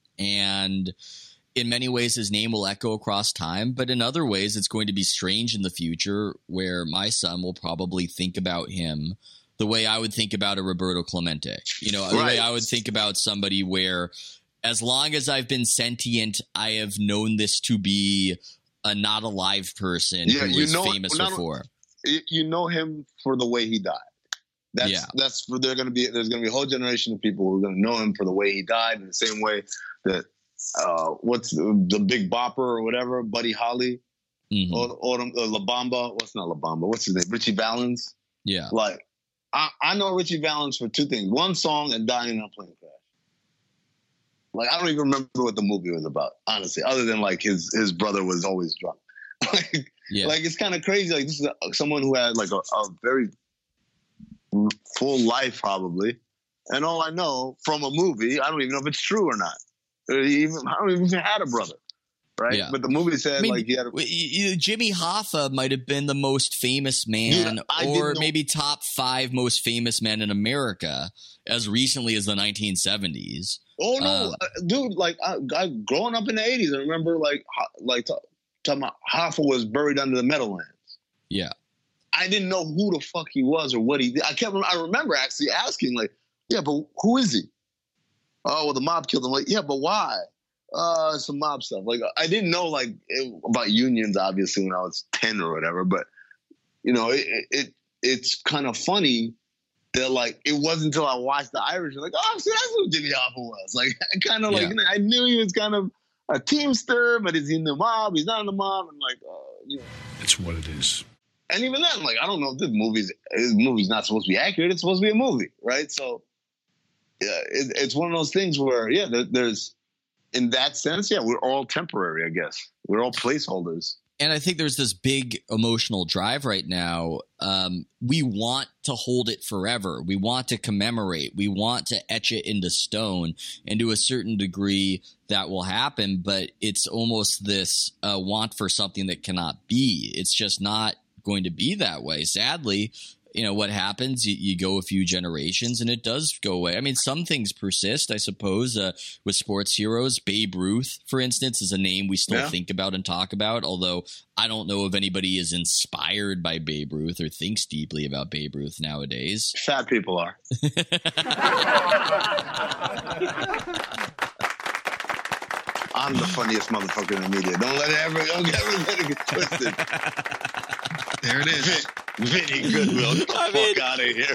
in many ways, his name will echo across time, but in other ways, it's going to be strange in the future where my son will probably think about him the way I would think about a Roberto Clemente. The way I would think about somebody where, as long as I've been sentient, I have known this to be a not alive person who was famous before.
You know him for the way he died. That's for there's going to be a whole generation of people who are going to know him for the way he died, in the same way that. What's the Big Bopper or whatever, Buddy Holly, or La Bamba? What's not La Bamba? What's his name? Richie Valens.
Yeah.
Like, I know Richie Valens for two things: one song and dying in a plane crash. Like, I don't even remember what the movie was about, honestly, other than like his brother was always drunk. Like it's kind of crazy. Like, this is someone who had like a very full life, probably, and all I know from a movie, I don't even know if it's true or not. I don't even if he had a brother, right? Yeah. But the movie said like he had
Jimmy Hoffa might have been the most famous man, or maybe top 5 most famous men in America as recently as the 1970s.
Oh no, dude! Like growing up in the 80s, I remember like talking about Hoffa was buried under the Meadowlands.
Yeah,
I didn't know who the fuck he was or what he did. I remember actually asking like, yeah, but who is he? Oh, well, the mob killed him. Like, yeah, but why? Some mob stuff. Like, I didn't know like about unions, obviously, when I was 10 or whatever. But it's kind of funny that like it wasn't until I watched The Irish, like, oh, see, that's who Jimmy Hoffa was. Like, I kind of like I knew he was kind of a teamster, but is he in the mob? He's not in the mob, and like,
it's what it is.
And even then, like, I don't know if this movie's not supposed to be accurate. It's supposed to be a movie, right? So. Yeah, it's one of those things where, there's in that sense, we're all temporary, I guess. We're all placeholders.
And I think there's this big emotional drive right now. We want to hold it forever. We want to commemorate. We want to etch it into stone. And to a certain degree, that will happen. But it's almost this want for something that cannot be. It's just not going to be that way. Sadly, you know, what happens, you go a few generations and it does go away. I mean, some things persist, I suppose, with sports heroes. Babe Ruth, for instance, is a name we still think about and talk about, although I don't know if anybody is inspired by Babe Ruth or thinks deeply about Babe Ruth nowadays.
Fat people are. I'm the funniest motherfucker in the media. Don't get it twisted.
There it is.
Vinny Goodwill, get the fuck out of here.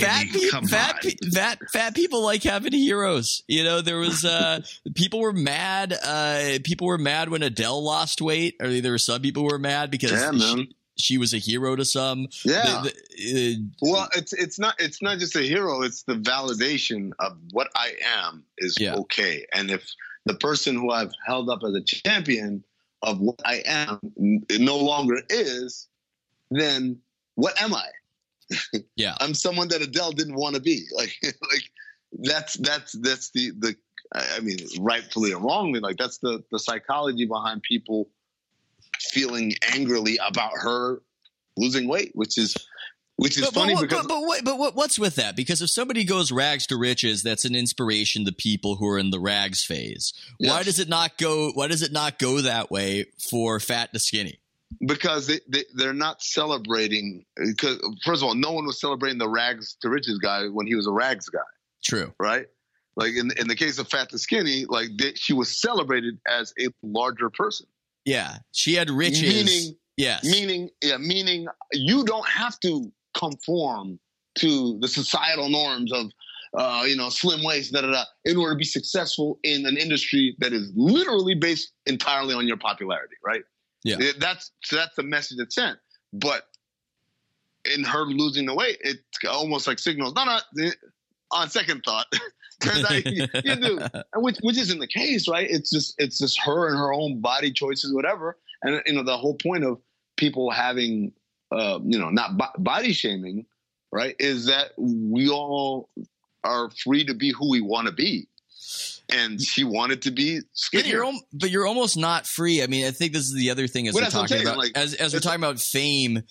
Fat people like having heroes. You know, there was people were mad. People were mad when Adele lost weight, or there were some people who were mad because she was a hero to some.
Yeah. Well, it's not just a hero. It's the validation of what I am is okay. And if the person who I've held up as a champion of what I am no longer is, then what am I?
Yeah,
I'm someone that Adele didn't want to be. Like that's the I mean, rightfully or wrongly, like that's the psychology behind people feeling angrily about her losing weight, which is funny.
But what's with that? Because if somebody goes rags to riches, that's an inspiration to people who are in the rags phase. Yes. Why does it not go that way for fat to skinny?
Because they're not celebrating. Because first of all, no one was celebrating the rags to riches guy when he was a rags guy.
True,
right? Like in the case of fat to skinny, like she was celebrated as a larger person.
Yeah, she had riches. Meaning you don't have to conform to the societal norms of slim waist, in order to be successful in an industry that is literally based entirely on your popularity, right? Yeah,
that's the message it's sent. But in her losing the weight, it almost like signals, no, on second thought, turns out you do, which isn't the case, right? It's just her and her own body choices, whatever. And the whole point of people having, not body shaming, right, is that we all are free to be who we want to be. And she wanted to be skinnier.
But you're almost not free. I mean, I think this is the other thing as we're talking about. Like, as we're talking about fame,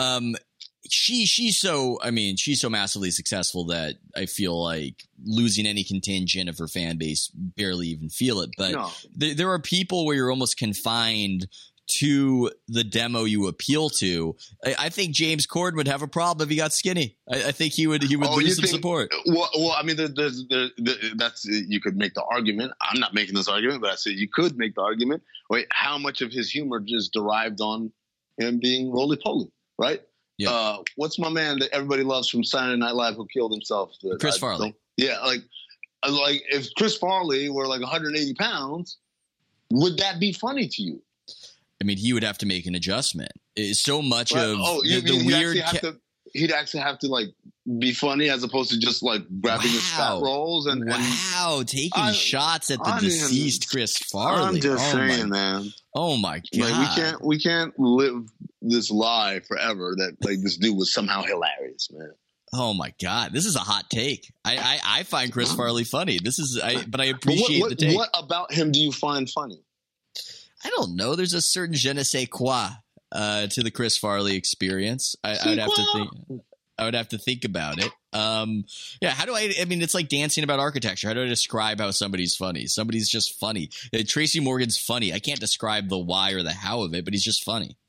she's so massively successful that I feel like losing any contingent of her fan base barely even feel it. But there are people where you're almost confined to the demo you appeal to. I think James Corden would have a problem if he got skinny. I think he would lose some support.
Well, I mean, that's you could make the argument. I'm not making this argument, but I say you could make the argument. Wait, how much of his humor just derived on him being roly-poly, right?
Yeah.
What's my man that everybody loves from Saturday Night Live who killed himself?
Chris Farley.
Yeah, like if Chris Farley were like 180 pounds, would that be funny to you?
I mean, he would have to make an adjustment. It's so much of
the weird. He'd actually have to like be funny as opposed to just like grabbing his fat rolls and
taking shots at the deceased Chris Farley.
I'm just saying, man.
Oh my god!
Like, we can't live this lie forever that like this dude was somehow hilarious, man.
Oh my god, this is a hot take. I find Chris Farley funny. But I appreciate the take.
What about him do you find funny?
I don't know. There's a certain je ne sais quoi to the Chris Farley experience. I would have to think about it. How do I mean, it's like dancing about architecture. How do I describe how somebody's funny? Somebody's just funny. Tracy Morgan's funny. I can't describe the why or the how of it, but he's just funny.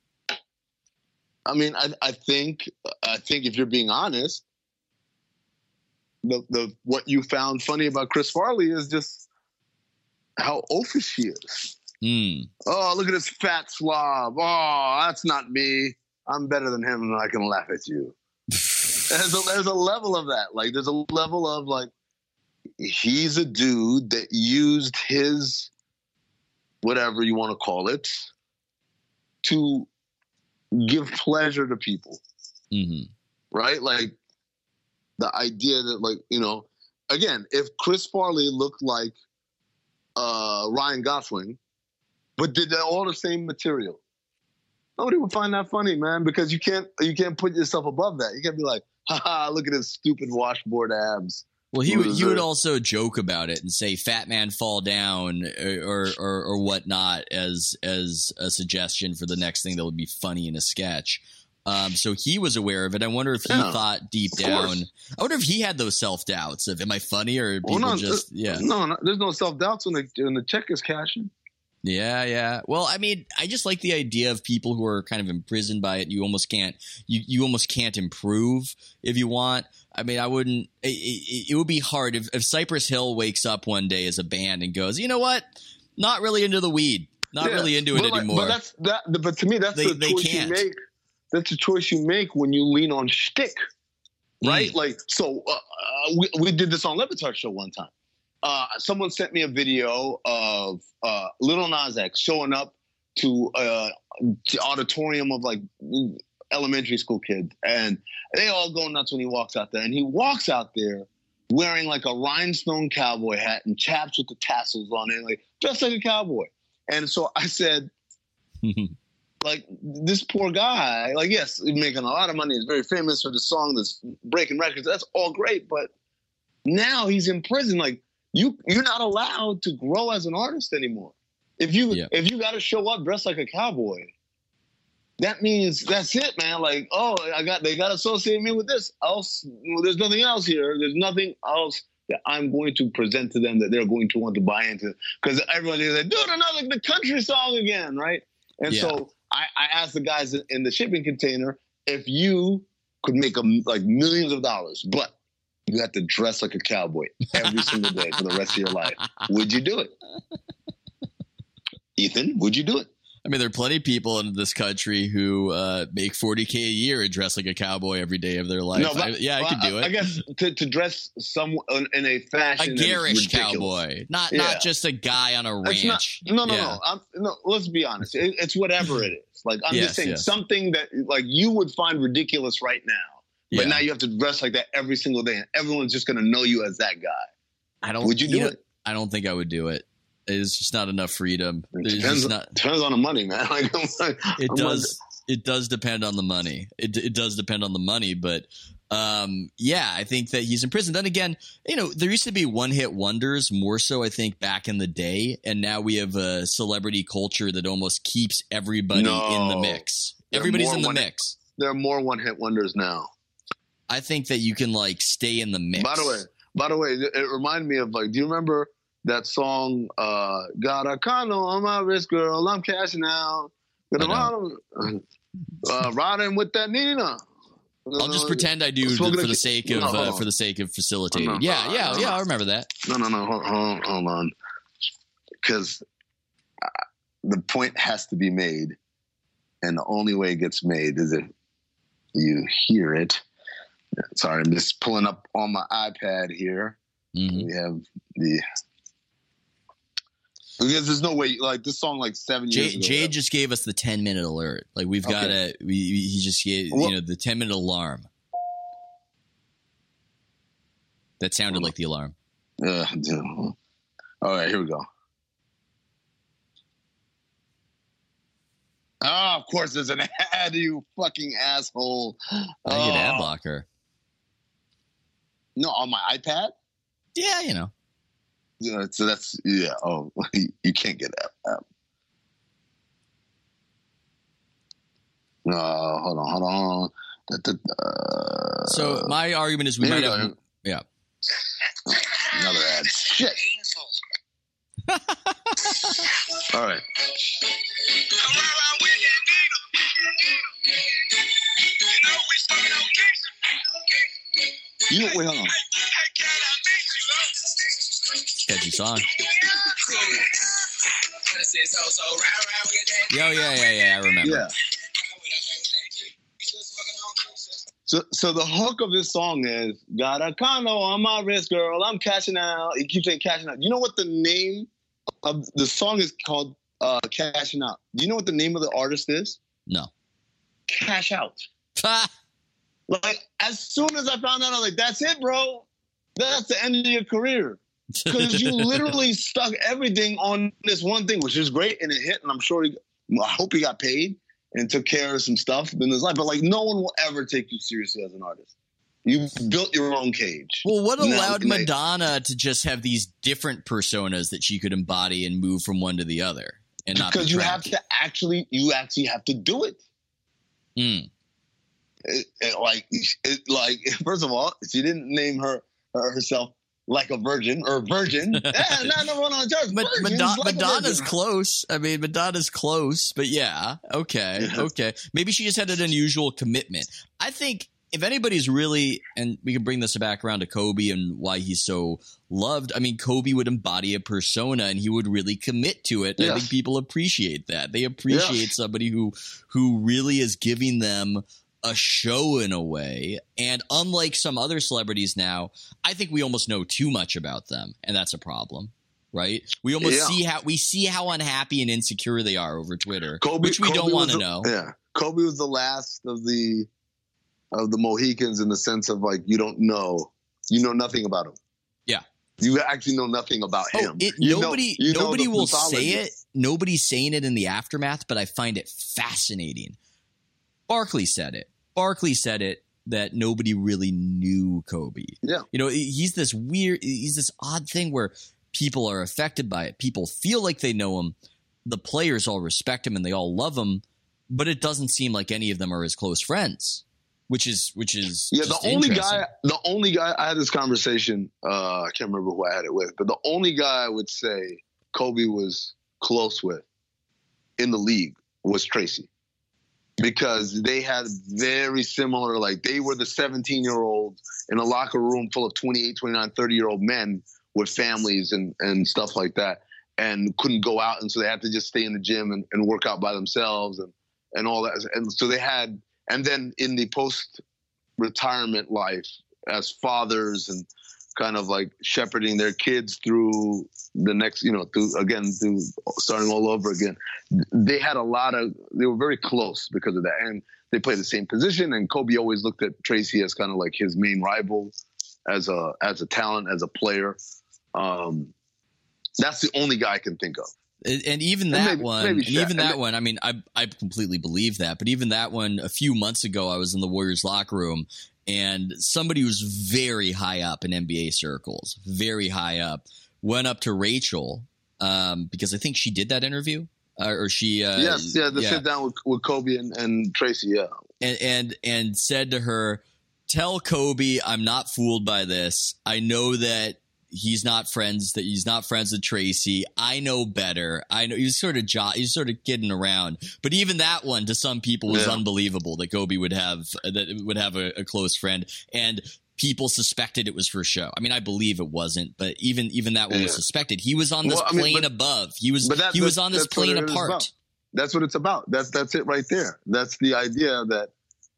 I mean, I think if you're being honest, the what you found funny about Chris Farley is just how oafish he is. Oh, look at this fat slob. Oh, that's not me. I'm better than him and I can laugh at you. There's a level of that. Like, there's a level of, like, he's a dude that used his, whatever you want to call it, to give pleasure to people.
Mm-hmm.
Right? Like, the idea that, like, again, if Chris Farley looked like Ryan Gosling, but did all the same material, Nobody would find that funny, man, because you can't put yourself above that. You can't be like, haha, look at his stupid washboard abs.
Well, he would also joke about it and say "fat man fall down" or whatnot as a suggestion for the next thing that would be funny in a sketch. So he was aware of it. I wonder if he thought deep down. I wonder if he had those self doubts of, "Am I funny?" Or people
No, there's no self doubts when the check is cashing.
Yeah. Well, I mean, I just like the idea of people who are kind of imprisoned by it. You almost can't improve if you want. I mean, I wouldn't. It would be hard if Cypress Hill wakes up one day as a band and goes, you know what? Not really into the weed. Not really into it anymore.
But to me, that's the choice you make. That's the choice you make when you lean on shtick, right? Like, so we did this on Levitar Show one time. Someone sent me a video of Lil Nas X showing up to the auditorium of like elementary school kids, and they all go nuts when he walks out there. And he walks out there wearing like a rhinestone cowboy hat and chaps with the tassels on it, like just like a cowboy. And so I said, like, this poor guy, like, yes, he's making a lot of money. He's very famous for the song that's breaking records. That's all great, but now he's in prison. Like, you're not allowed to grow as an artist anymore. If you got to show up dressed like a cowboy, that means that's it, man. Like, they got to associate me with this. Else, there's nothing else here. There's nothing else that I'm going to present to them that they're going to want to buy into. Because everyone is like, dude, the country song again, right? And so I asked the guys in the shipping container if you could make like millions of dollars, but you have to dress like a cowboy every single day for the rest of your life. Would you do it? Ethan, would you do it?
I mean, there are plenty of people in this country who make $40K a year and dress like a cowboy every day of their life.
No, but,
I could do it.
I guess to dress someone in a fashion,
a garish cowboy, not just a guy on a ranch.
No. Let's be honest. It's whatever it is. Like, I'm just saying something that like you would find ridiculous right now. But now you have to dress like that every single day, and everyone's just going to know you as that guy. Would you do it?
I don't think I would do it. It's just not enough freedom.
Depends on the money, man.
It does depend on the money. It does depend on the money, but I think that he's in prison. Then again, there used to be one-hit wonders more so, I think, back in the day, and now we have a celebrity culture that almost keeps everybody in the mix. Everybody's in the mix.
There are more one-hit wonders now.
I think that you can like stay in the mix.
By the way, it reminded me of like, do you remember that song, got a condo on my wrist, girl, I'm cashing out. Riding with that Nina.
I'll just pretend I do for the sake of facilitating. I remember that.
No, hold on. Because the point has to be made, and the only way it gets made is if you hear it. Sorry, I'm just pulling up on my iPad here. Mm-hmm. We have because there's no way, like, this song, like 7 years ago.
Jade just gave us the 10-minute alert. Like, we've got he just gave, the 10-minute alarm. That sounded like the alarm.
All right, here we go. Oh, of course there's an ad, you fucking asshole.
I get ad blocker.
No, on my iPad?
Yeah,
So that's, oh, you can't get that. Hold on.
So my argument is we might have... Yeah.
Another ad. Shit. All right. Wait, hold on.
Catchy song. I remember.
Yeah. So the hook of this song is, got a condo on my wrist, girl, I'm cashing out. He keeps saying cashing out. You know what the name of the song is called? Cashing Out. Do you know what the name of the artist is?
No.
Cash Out. Like, as soon as I found out, I was like, that's it, bro. That's the end of your career. Because you literally stuck everything on this one thing, which is great, and it hit, and I hope he got paid. and took care of some stuff in his life. But like, no one will ever take you seriously as an artist. You built your own cage.
Well, what allowed Madonna to just have these different personas that she could embody and move from one to the other, and not
because you actually have to do it. Like, first of all, she didn't name herself like a virgin or virgin. Not number one on the charts.
Madonna's close. I mean, Madonna's close, but yeah, okay. Maybe she just had an unusual commitment. I think if anybody's really, and we can bring this back around to Kobe and why he's so loved. I mean, Kobe would embody a persona and he would really commit to it. Yes. I think people appreciate that. They appreciate somebody who really is giving them a show in a way. And unlike some other celebrities now, I think we almost know too much about them, and that's a problem, right? We almost see how unhappy and insecure they are over Twitter, which we don't want to know.
Yeah, Kobe was the last of the Mohicans in the sense of like you know nothing about him.
Yeah,
you actually know nothing about him.
Nobody will say it. Nobody's saying it in the aftermath, but I find it fascinating. Barkley said it that nobody really knew Kobe.
Yeah.
You know, he's this odd thing where people are affected by it. People feel like they know him. The players all respect him and they all love him, but it doesn't seem like any of them are his close friends, which is
the only guy I had this conversation, I can't remember who I had it with, but the only guy I would say Kobe was close with in the league was Tracy. Because they had very similar, like they were the 17-year-olds in a locker room full of 28, 29, 30-year-old men with families and stuff like that and couldn't go out. And so they had to just stay in the gym and work out by themselves and all that. And so they had, and then in the post-retirement life as fathers and kind of like shepherding their kids through the next, through starting all over again. They were very close because of that. And they played the same position. And Kobe always looked at Tracy as kind of like his main rival as a talent, as a player. That's the only guy I can think of.
And even that one, I mean, I completely believe that. But even that one, a few months ago, I was in the Warriors locker room and somebody who's very high up in NBA circles, very high up, went up to Rachel because I think she did that interview. Sit down
with Kobe and Tracy,
and said to her, "Tell Kobe I'm not fooled by this. I know that he's not friends with Tracy. I know better. I know." He was sort of kidding around, but even that one to some people was unbelievable that Kobe would have a close friend, and people suspected it was for show. I mean, I believe it wasn't, but even that one was suspected. He was on this plane above. He was on this plane apart.
That's what it's about. That's it right there. That's the idea that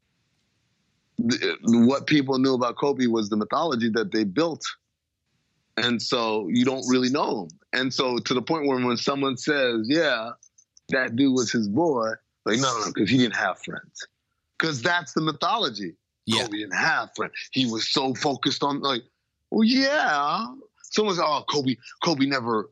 what people knew about Kobe was the mythology that they built. And so you don't really know him. And so to the point where when someone says, yeah, that dude was his boy, like, no, because he didn't have friends. Because that's the mythology. Yeah. Kobe didn't have friends. He was so focused on, like, well, yeah. Someone says, oh, Kobe never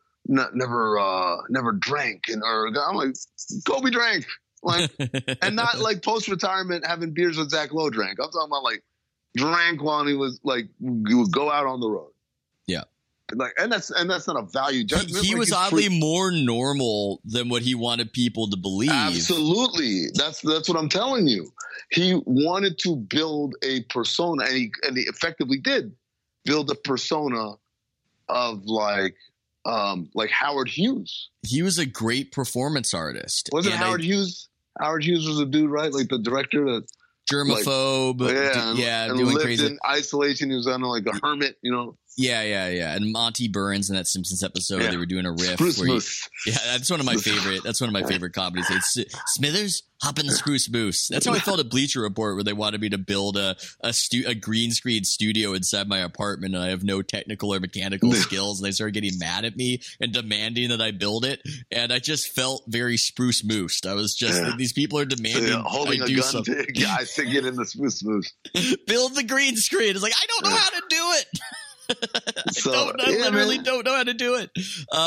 drank. I'm like, Kobe drank. Like, and not like post-retirement having beers with Zach Lowe drank. I'm talking about like drank while he was like, he would go out on the road.
Yeah.
Like, and that's not a value judgment.
He was oddly more normal than what he wanted people to believe.
Absolutely. That's what I'm telling you. He wanted to build a persona, and he effectively did build a persona of like Howard Hughes.
He was a great performance artist.
Wasn't Howard Hughes? Howard Hughes was a dude, right? Like the director that
germaphobe.
And
doing
lived
crazy
in isolation. He was kind of like a hermit, you know.
Yeah. And Monty Burns in that Simpsons episode, they were doing a riff.
Spruce Moose.
That's one of my favorite. That's one of my favorite comedies. It's Smithers, hop in the Spruce Moose. That's how I felt at Bleacher Report, where they wanted me to build a green screen studio inside my apartment, and I have no technical or mechanical skills, and they started getting mad at me and demanding that I build it. And I just felt very Spruce Moosed. I was just these people are demanding
holding
I
a
do
gun
something.
to guys to get in the Spruce Moose.
Build the green screen. It's like I don't know how to do it.
So
I literally don't know how to do it.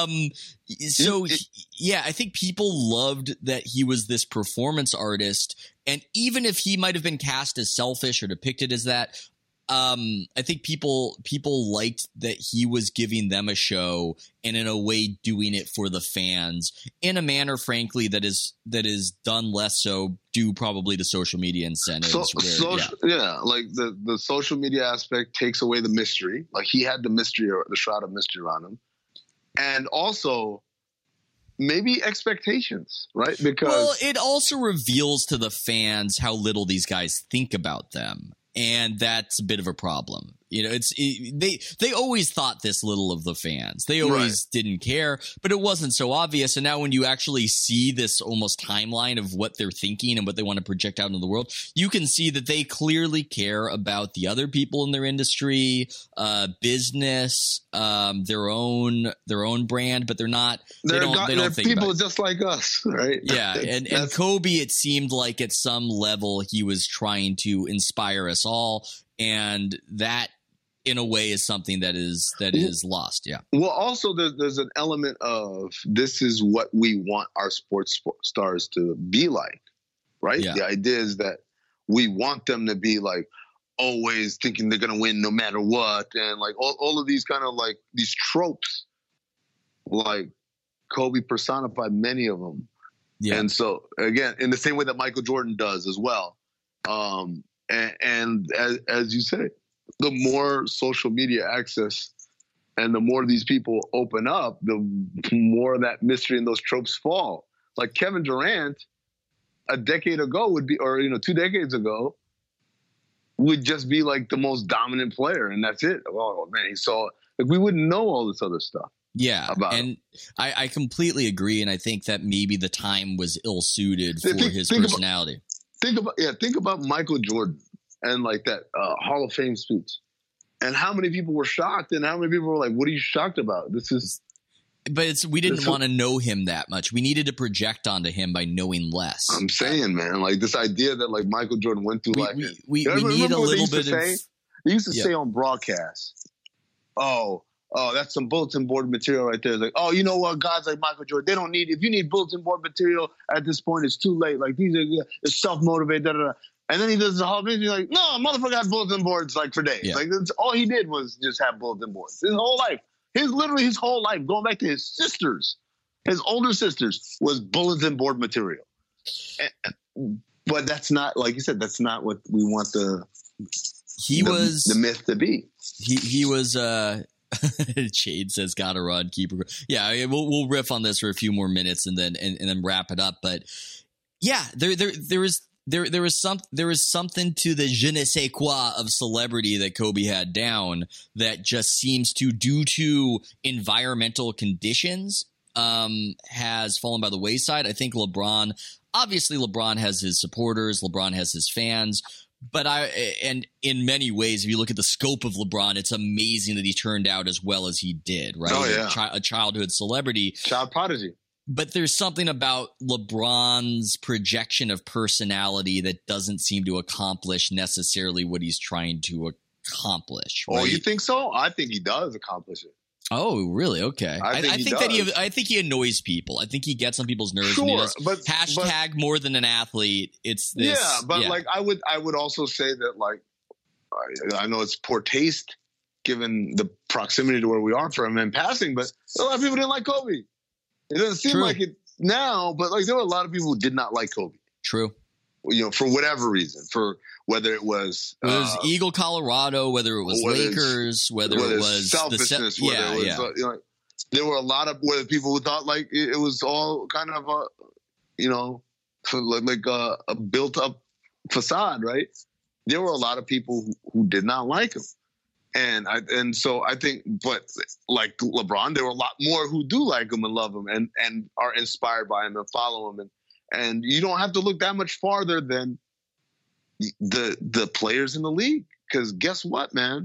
I think people loved that he was this performance artist, and even if he might have been cast as selfish or depicted as that, I think people liked that he was giving them a show and in a way doing it for the fans in a manner, frankly, that is done less so due probably to social media incentives.
Like the social media aspect takes away the mystery. Like he had the mystery or the shroud of mystery around him, and also maybe expectations, right? Because
it also reveals to the fans how little these guys think about them. And that's a bit of a problem. You know, they always thought this little of the fans. They always didn't care, but it wasn't so obvious. And now when you actually see this almost timeline of what they're thinking and what they want to project out into the world, you can see that they clearly care about the other people in their industry, business, their own brand, but they're not. They don't think
people
about it.
Just like us, right?
Yeah, and Kobe, it seemed like at some level he was trying to inspire us all, and that in a way is something that is lost. Yeah.
Well, also there's an element of this is what we want our sports stars to be like, right?
Yeah.
The idea is that we want them to be like always thinking they're going to win no matter what. And like all of these kind of like these tropes, like Kobe personified many of them.
Yeah.
And so again, in the same way that Michael Jordan does as well. And as you say, the more social media access and the more these people open up, the more that mystery and those tropes fall. Like Kevin Durant a decade ago would be, or 2 decades ago, would just be like the most dominant player, and that's it. Oh man, we wouldn't know all this other stuff.
Yeah, and I completely agree, and I think that maybe the time was ill-suited for his personality.
Think about Michael Jordan and like that Hall of Fame speech, and how many people were shocked, and how many people were like, "What are you shocked about?
We didn't want to know him that much. We needed to project onto him by knowing less.
I'm saying, man, like this idea that like Michael Jordan went through
we need a little bit of.
They used to say on broadcast, "Oh, that's some bulletin board material right there." It's like, "Oh, you know what? Guys like Michael Jordan, they don't need. If you need bulletin board material at this point, it's too late. Like it's self-motivated." Da, da, da. And then he does the whole thing. He's like, "No, motherfucker had bulletin boards like for days.
Yeah.
Like that's all he did was just have bulletin boards his whole life. His whole life, going back to his sisters, his older sisters, was bulletin board material. But that's not, like you said, that's not what we want the myth to be.
He was. Jade says, "Gotta run, keep." Yeah, we'll riff on this for a few more minutes and then wrap it up. But yeah, there is something to the je ne sais quoi of celebrity that Kobe had down that just seems to, due to environmental conditions, has fallen by the wayside. I think LeBron has his supporters, LeBron has his fans, but and in many ways, if you look at the scope of LeBron, it's amazing that he turned out as well as he did, right?
Oh, yeah.
A childhood celebrity.
Child prodigy.
But there's something about LeBron's projection of personality that doesn't seem to accomplish necessarily what he's trying to accomplish. Right?
Oh, you think so? I think he does accomplish it.
Oh, really? Okay. I think he annoys people. I think he gets on people's nerves.
Sure,
and he does
but
more than an athlete. It's this.
Yeah, but like I would also say that like I know it's poor taste given the proximity to where we are from him in passing, but a lot of people didn't like Kobe. It doesn't seem like it now, but like there were a lot of people who did not like Kobe.
True.
For whatever reason, for whether it was
Eagle, Colorado, whether it was Lakers, whether it was
selfishness, there were a lot of people who thought like it was all kind of a built up facade, right? There were a lot of people who did not like him. And so I think, but like LeBron, there were a lot more who do like him and love him and are inspired by him and follow him. And you don't have to look that much farther than the players in the league. Because guess what, man?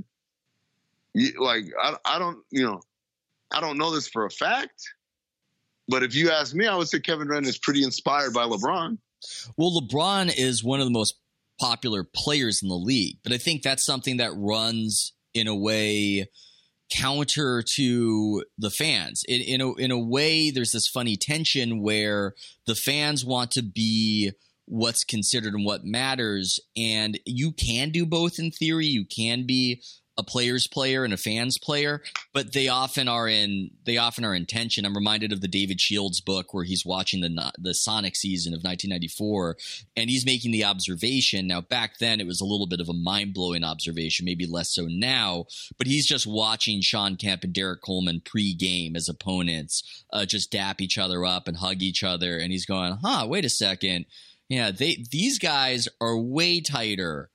I don't know this for a fact. But if you ask me, I would say Kevin Durant is pretty inspired by LeBron.
Well, LeBron is one of the most popular players in the league. But I think that's something that runs in a way counter to the fans. In a way, there's this funny tension where the fans want to be what's considered and what matters, and you can do both in theory. You can be a player's player and a fan's player, but they often are in tension. I'm reminded of the David Shields book where he's watching the Sonic season of 1994, and he's making the observation. Now, back then, it was a little bit of a mind-blowing observation, maybe less so now, but he's just watching Sean Kemp and Derek Coleman pre-game as opponents just dap each other up and hug each other, and he's going, wait a second. Yeah, these guys are way tighter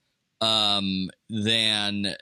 they're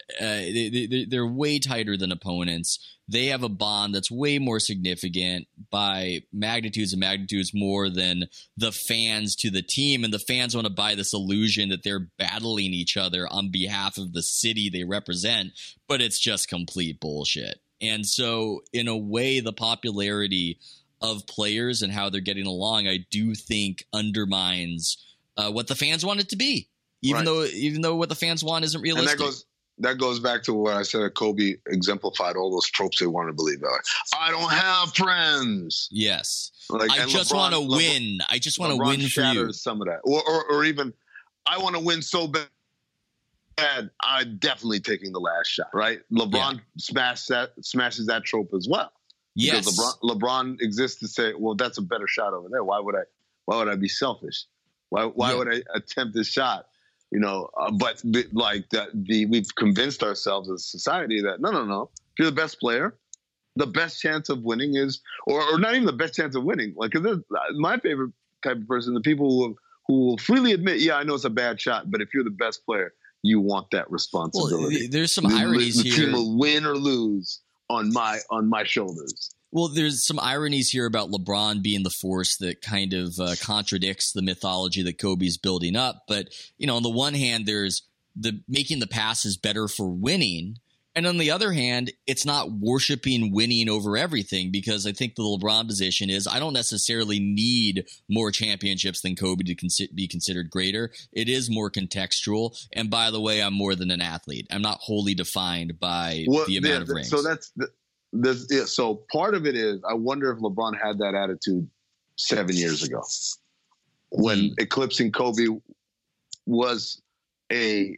way tighter than opponents. They have a bond that's way more significant by magnitudes and magnitudes more than the fans to the team. And the fans want to buy this illusion that they're battling each other on behalf of the city they represent, but it's just complete bullshit. And so in a way, the popularity of players and how they're getting along, I do think undermines what the fans want it to be. Even though what the fans want isn't realistic.
And that goes back to what I said that Kobe exemplified all those tropes they wanted to believe. Like, I don't have friends.
Yes. I just want to win. I just want to win for you.
Some of that. Or even, I want to win so bad, I'm definitely taking the last shot, right? LeBron smashes that trope as well.
Yes.
Because LeBron exists to say, well, that's a better shot over there. Why would I be selfish? Why would I attempt this shot? But we've convinced ourselves as a society that no. If you're the best player, the best chance of winning is, or not even the best chance of winning. Like, my favorite type of person, the people who will freely admit, yeah, I know it's a bad shot, but if you're the best player, you want that responsibility.
Well, there's some ironies
the
here.
The team will win or lose on my shoulders.
Well, there's some ironies here about LeBron being the force that kind of contradicts the mythology that Kobe's building up. But, on the one hand, there's the making the passes better for winning. And on the other hand, it's not worshiping winning over everything, because I think the LeBron position is I don't necessarily need more championships than Kobe to be considered greater. It is more contextual. And by the way, I'm more than an athlete. I'm not wholly defined by the amount of rings.
So so part of it is, I wonder if LeBron had that attitude 7 years ago when eclipsing Kobe was a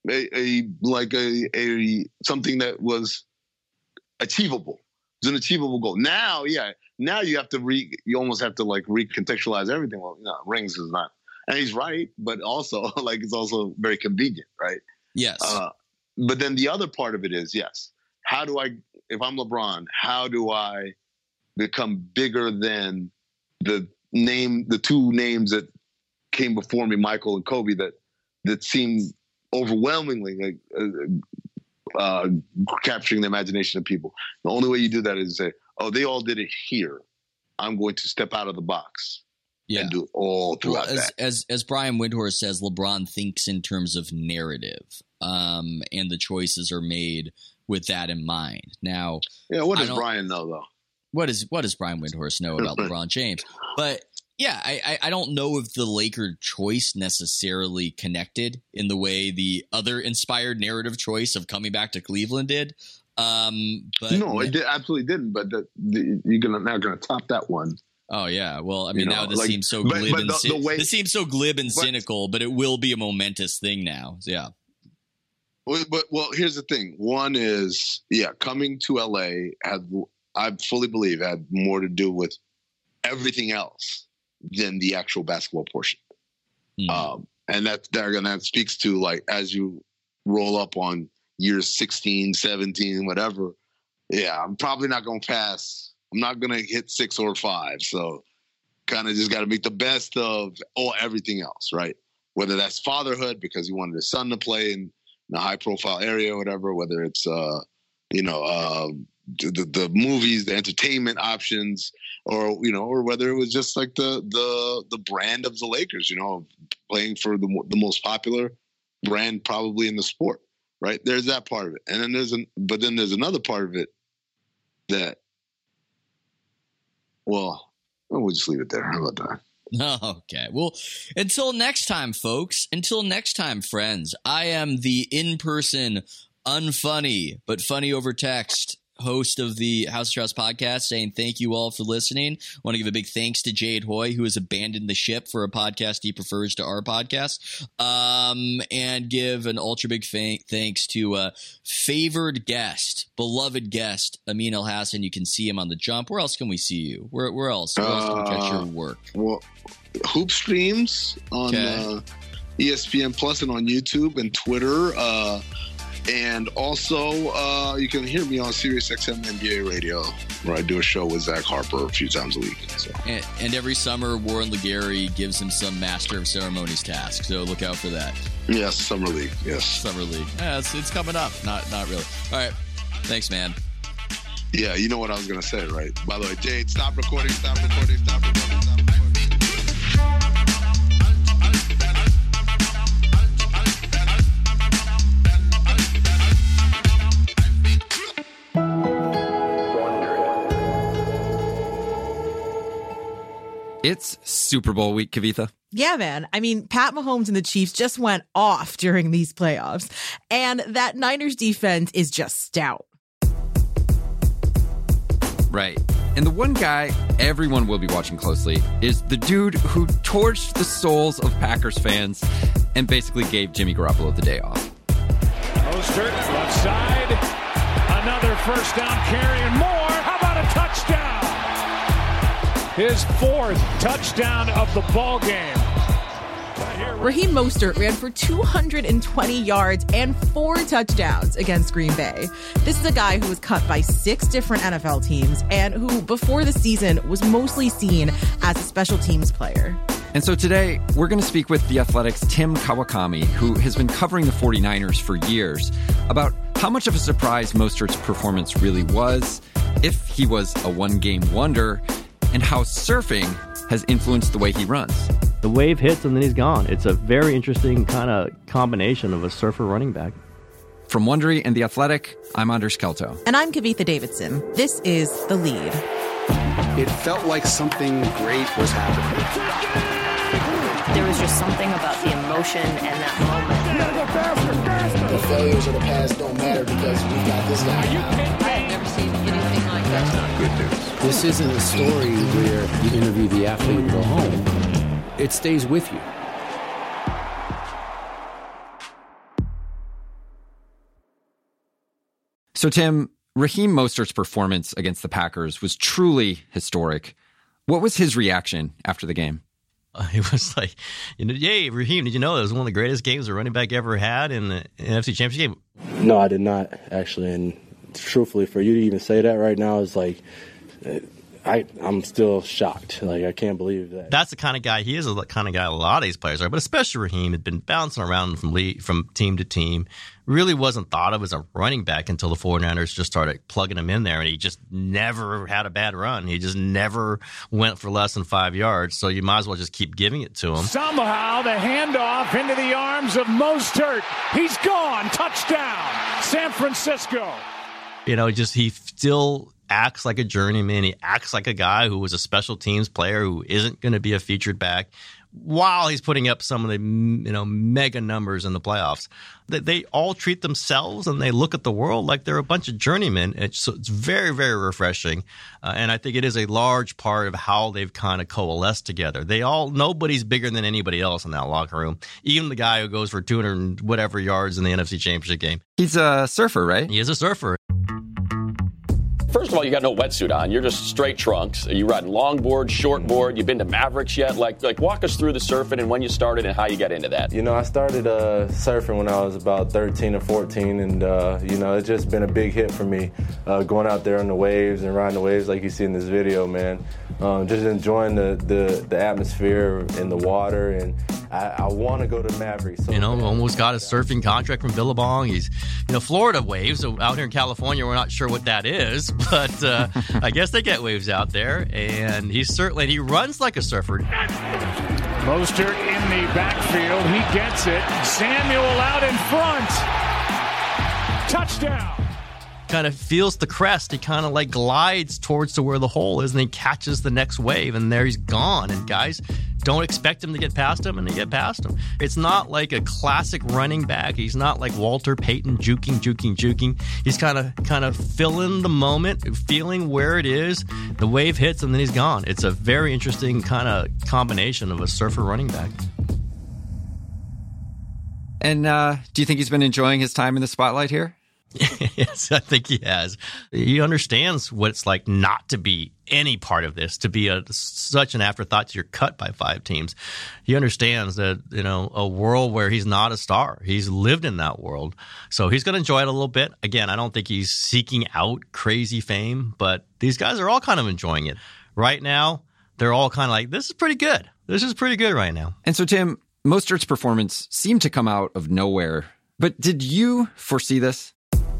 something that was achievable. It's an achievable goal. Now you have to you almost have to recontextualize everything. Well, rings is not, and he's right, but also it's also very convenient, right?
Yes.
But then the other part of it is, yes, if I'm LeBron, how do I become bigger than the two names that came before me, Michael and Kobe, that seem overwhelmingly capturing the imagination of people? The only way you do that is to say, oh, they all did it here. I'm going to step out of the box and do all throughout that.
As Brian Windhorst says, LeBron thinks in terms of narrative, and the choices are made with that in mind. Now,
what does Brian know, though?
What does Brian Windhorst know about LeBron James? But yeah, I don't know if the Laker choice necessarily connected in the way the other inspired narrative choice of coming back to Cleveland did. But
no, it absolutely didn't. But you're not going to top that one.
Oh yeah, well, I mean, now this seems so glib this seems so glib and cynical, but it will be a momentous thing now. So, yeah.
Well, here's the thing. One is, coming to LA I fully believe had more to do with everything else than the actual basketball portion. And that speaks to, as you roll up on years 16, 17, whatever. Yeah, I'm probably not going to pass. I'm not going to hit 6 or 5. So kind of just got to make the best of everything else, right? Whether that's fatherhood because he wanted his son to play in a high profile area or whatever, whether it's, the movies, the entertainment options, or whether it was just the brand of the Lakers, playing for the most popular brand probably in the sport, right? There's that part of it. And then there's another part of it that, well, we'll just leave it there. How about that?
Okay. Well, until next time, folks. Until next time, friends. I am the in-person, Unfunny, but funny over text, host of the House of Strauss podcast, saying thank you all for listening. I want to give a big thanks to Jade Hoy, who has abandoned the ship for a podcast he prefers to our podcast, and give an ultra big thanks to favored guest, beloved guest, Amin Elhassan. You can see him on The Jump. Where else can we see you? Where else? Where else can we catch your work?
Well, Hoop Streams on ESPN Plus and on YouTube and Twitter. And also, you can hear me on SiriusXM NBA Radio, where I do a show with Zach Harper a few times a week. So.
And every summer, Warren Legary gives him some Master of Ceremonies task. So look out for that.
Yes, Summer League. Yes,
Summer League. Yeah, it's coming up. Not really. All right. Thanks, man.
Yeah, you know what I was gonna say, right? By the way, Jade, stop recording. Stop recording. Stop recording. Stop recording.
It's Super Bowl week, Kavitha.
Yeah, man. I mean, Pat Mahomes and the Chiefs just went off during these playoffs, and that Niners defense is just stout.
Right. And the one guy everyone will be watching closely is the dude who torched the souls of Packers fans and basically gave Jimmy Garoppolo the day off.
Mostert, left side. Another first down carry and more. How about a touchdown? His fourth touchdown of the ball game.
Raheem Mostert ran for 220 yards and 4 touchdowns against Green Bay. This is a guy who was cut by 6 different NFL teams and who, before the season, was mostly seen as a special teams player.
And so today, we're going to speak with The Athletic's Tim Kawakami, who has been covering the 49ers for years, about how much of a surprise Mostert's performance really was, if he was a one-game wonder, and how surfing has influenced the way he runs.
The wave hits and then he's gone. It's a very interesting kind of combination of a surfer running back.
From Wondery and The Athletic, I'm Anders Kelto.
And I'm Kavitha Davidson. This is The Lead.
It felt like something great was happening.
There was just something about the emotion and that moment.
The failures of the past don't matter because we've got this guy now.
I have never seen anything like that.
That's not good news.
This isn't a story where you interview the athlete and go home. It stays with you.
So, Tim, Raheem Mostert's performance against the Packers was truly historic. What was his reaction after the game?
It was like, yay, Raheem, did you know that was one of the greatest games a running back ever had in the NFC Championship game?
No, I did not, actually. And truthfully, for you to even say that right now is like, I'm still shocked. Like, I can't believe that.
That's the kind of guy, he is the kind of guy a lot of these players are, but especially Raheem had been bouncing around from team to team. Really wasn't thought of as a running back until the 49ers just started plugging him in there, and he just never had a bad run. He just never went for less than 5 yards, so you might as well just keep giving it to him.
Somehow the handoff into the arms of Mostert. He's gone. Touchdown, San Francisco.
He still acts like a journeyman. He acts like a guy who was a special teams player who isn't going to be a featured back while he's putting up some of the mega numbers in the playoffs. They all treat themselves and they look at the world like they're a bunch of journeymen. It's very, very refreshing. And I think it is a large part of how they've kind of coalesced together. Nobody's bigger than anybody else in that locker room. Even the guy who goes for 200 and whatever yards in the NFC Championship game.
He's a surfer, right?
He is a surfer.
First of all, you got no wetsuit on. You're just straight trunks. Are you riding longboard, shortboard? You've been to Mavericks yet? Like, walk us through the surfing and when you started and how you got into that.
I started surfing when I was about 13 or 14, and, it's just been a big hit for me, going out there on the waves and riding the waves like you see in this video, man. Just enjoying the atmosphere and the water, and I want to go to Mavericks. So
almost got a surfing contract from Billabong. He's, Florida waves. So out here in California, we're not sure what that is, but I guess they get waves out there. And he runs like a surfer.
Mostert in the backfield. He gets it. Samuel out in front. Touchdown.
kind of feels the crest. He kind of like glides towards to where the hole is, and he catches the next wave, and there he's gone. And guys don't expect him to get past him, and they get past him. It's not like a classic running back. He's not like Walter Payton juking. He's kind of filling the moment, feeling where it is. The wave hits, and then he's gone. It's a very interesting kind of combination of a surfer running back.
And do you think he's been enjoying his time in the spotlight here?
Yes, I think he has. He understands what it's like not to be any part of this, to be such an afterthought. You're cut by 5 teams. He understands that, a world where he's not a star. He's lived in that world. So he's going to enjoy it a little bit. Again, I don't think he's seeking out crazy fame, but these guys are all kind of enjoying it. Right now, they're all kind of like, this is pretty good. This is pretty good right now.
And so, Tim, Mostert's performance seemed to come out of nowhere. But did you foresee this?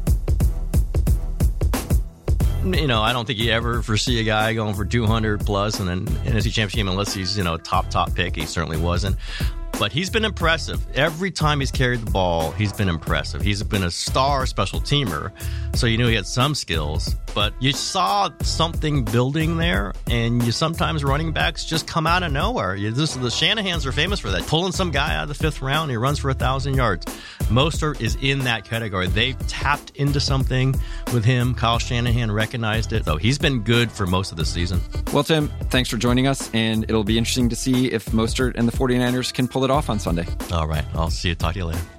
I don't think you ever foresee a guy going for 200 plus and then NFC Championship game unless he's, top pick. He certainly wasn't. But he's been impressive. Every time he's carried the ball, he's been impressive. He's been a star special teamer, so you knew he had some skills. But you saw something building there, and sometimes running backs just come out of nowhere. The Shanahans are famous for that. Pulling some guy out of the 5th round, and he runs for 1,000 yards. Mostert is in that category. They tapped into something with him. Kyle Shanahan recognized it. So he's been good for most of the season.
Well, Tim, thanks for joining us, and it'll be interesting to see if Mostert and the 49ers can pull it off on Sunday.
All right. I'll see you. Talk to you later.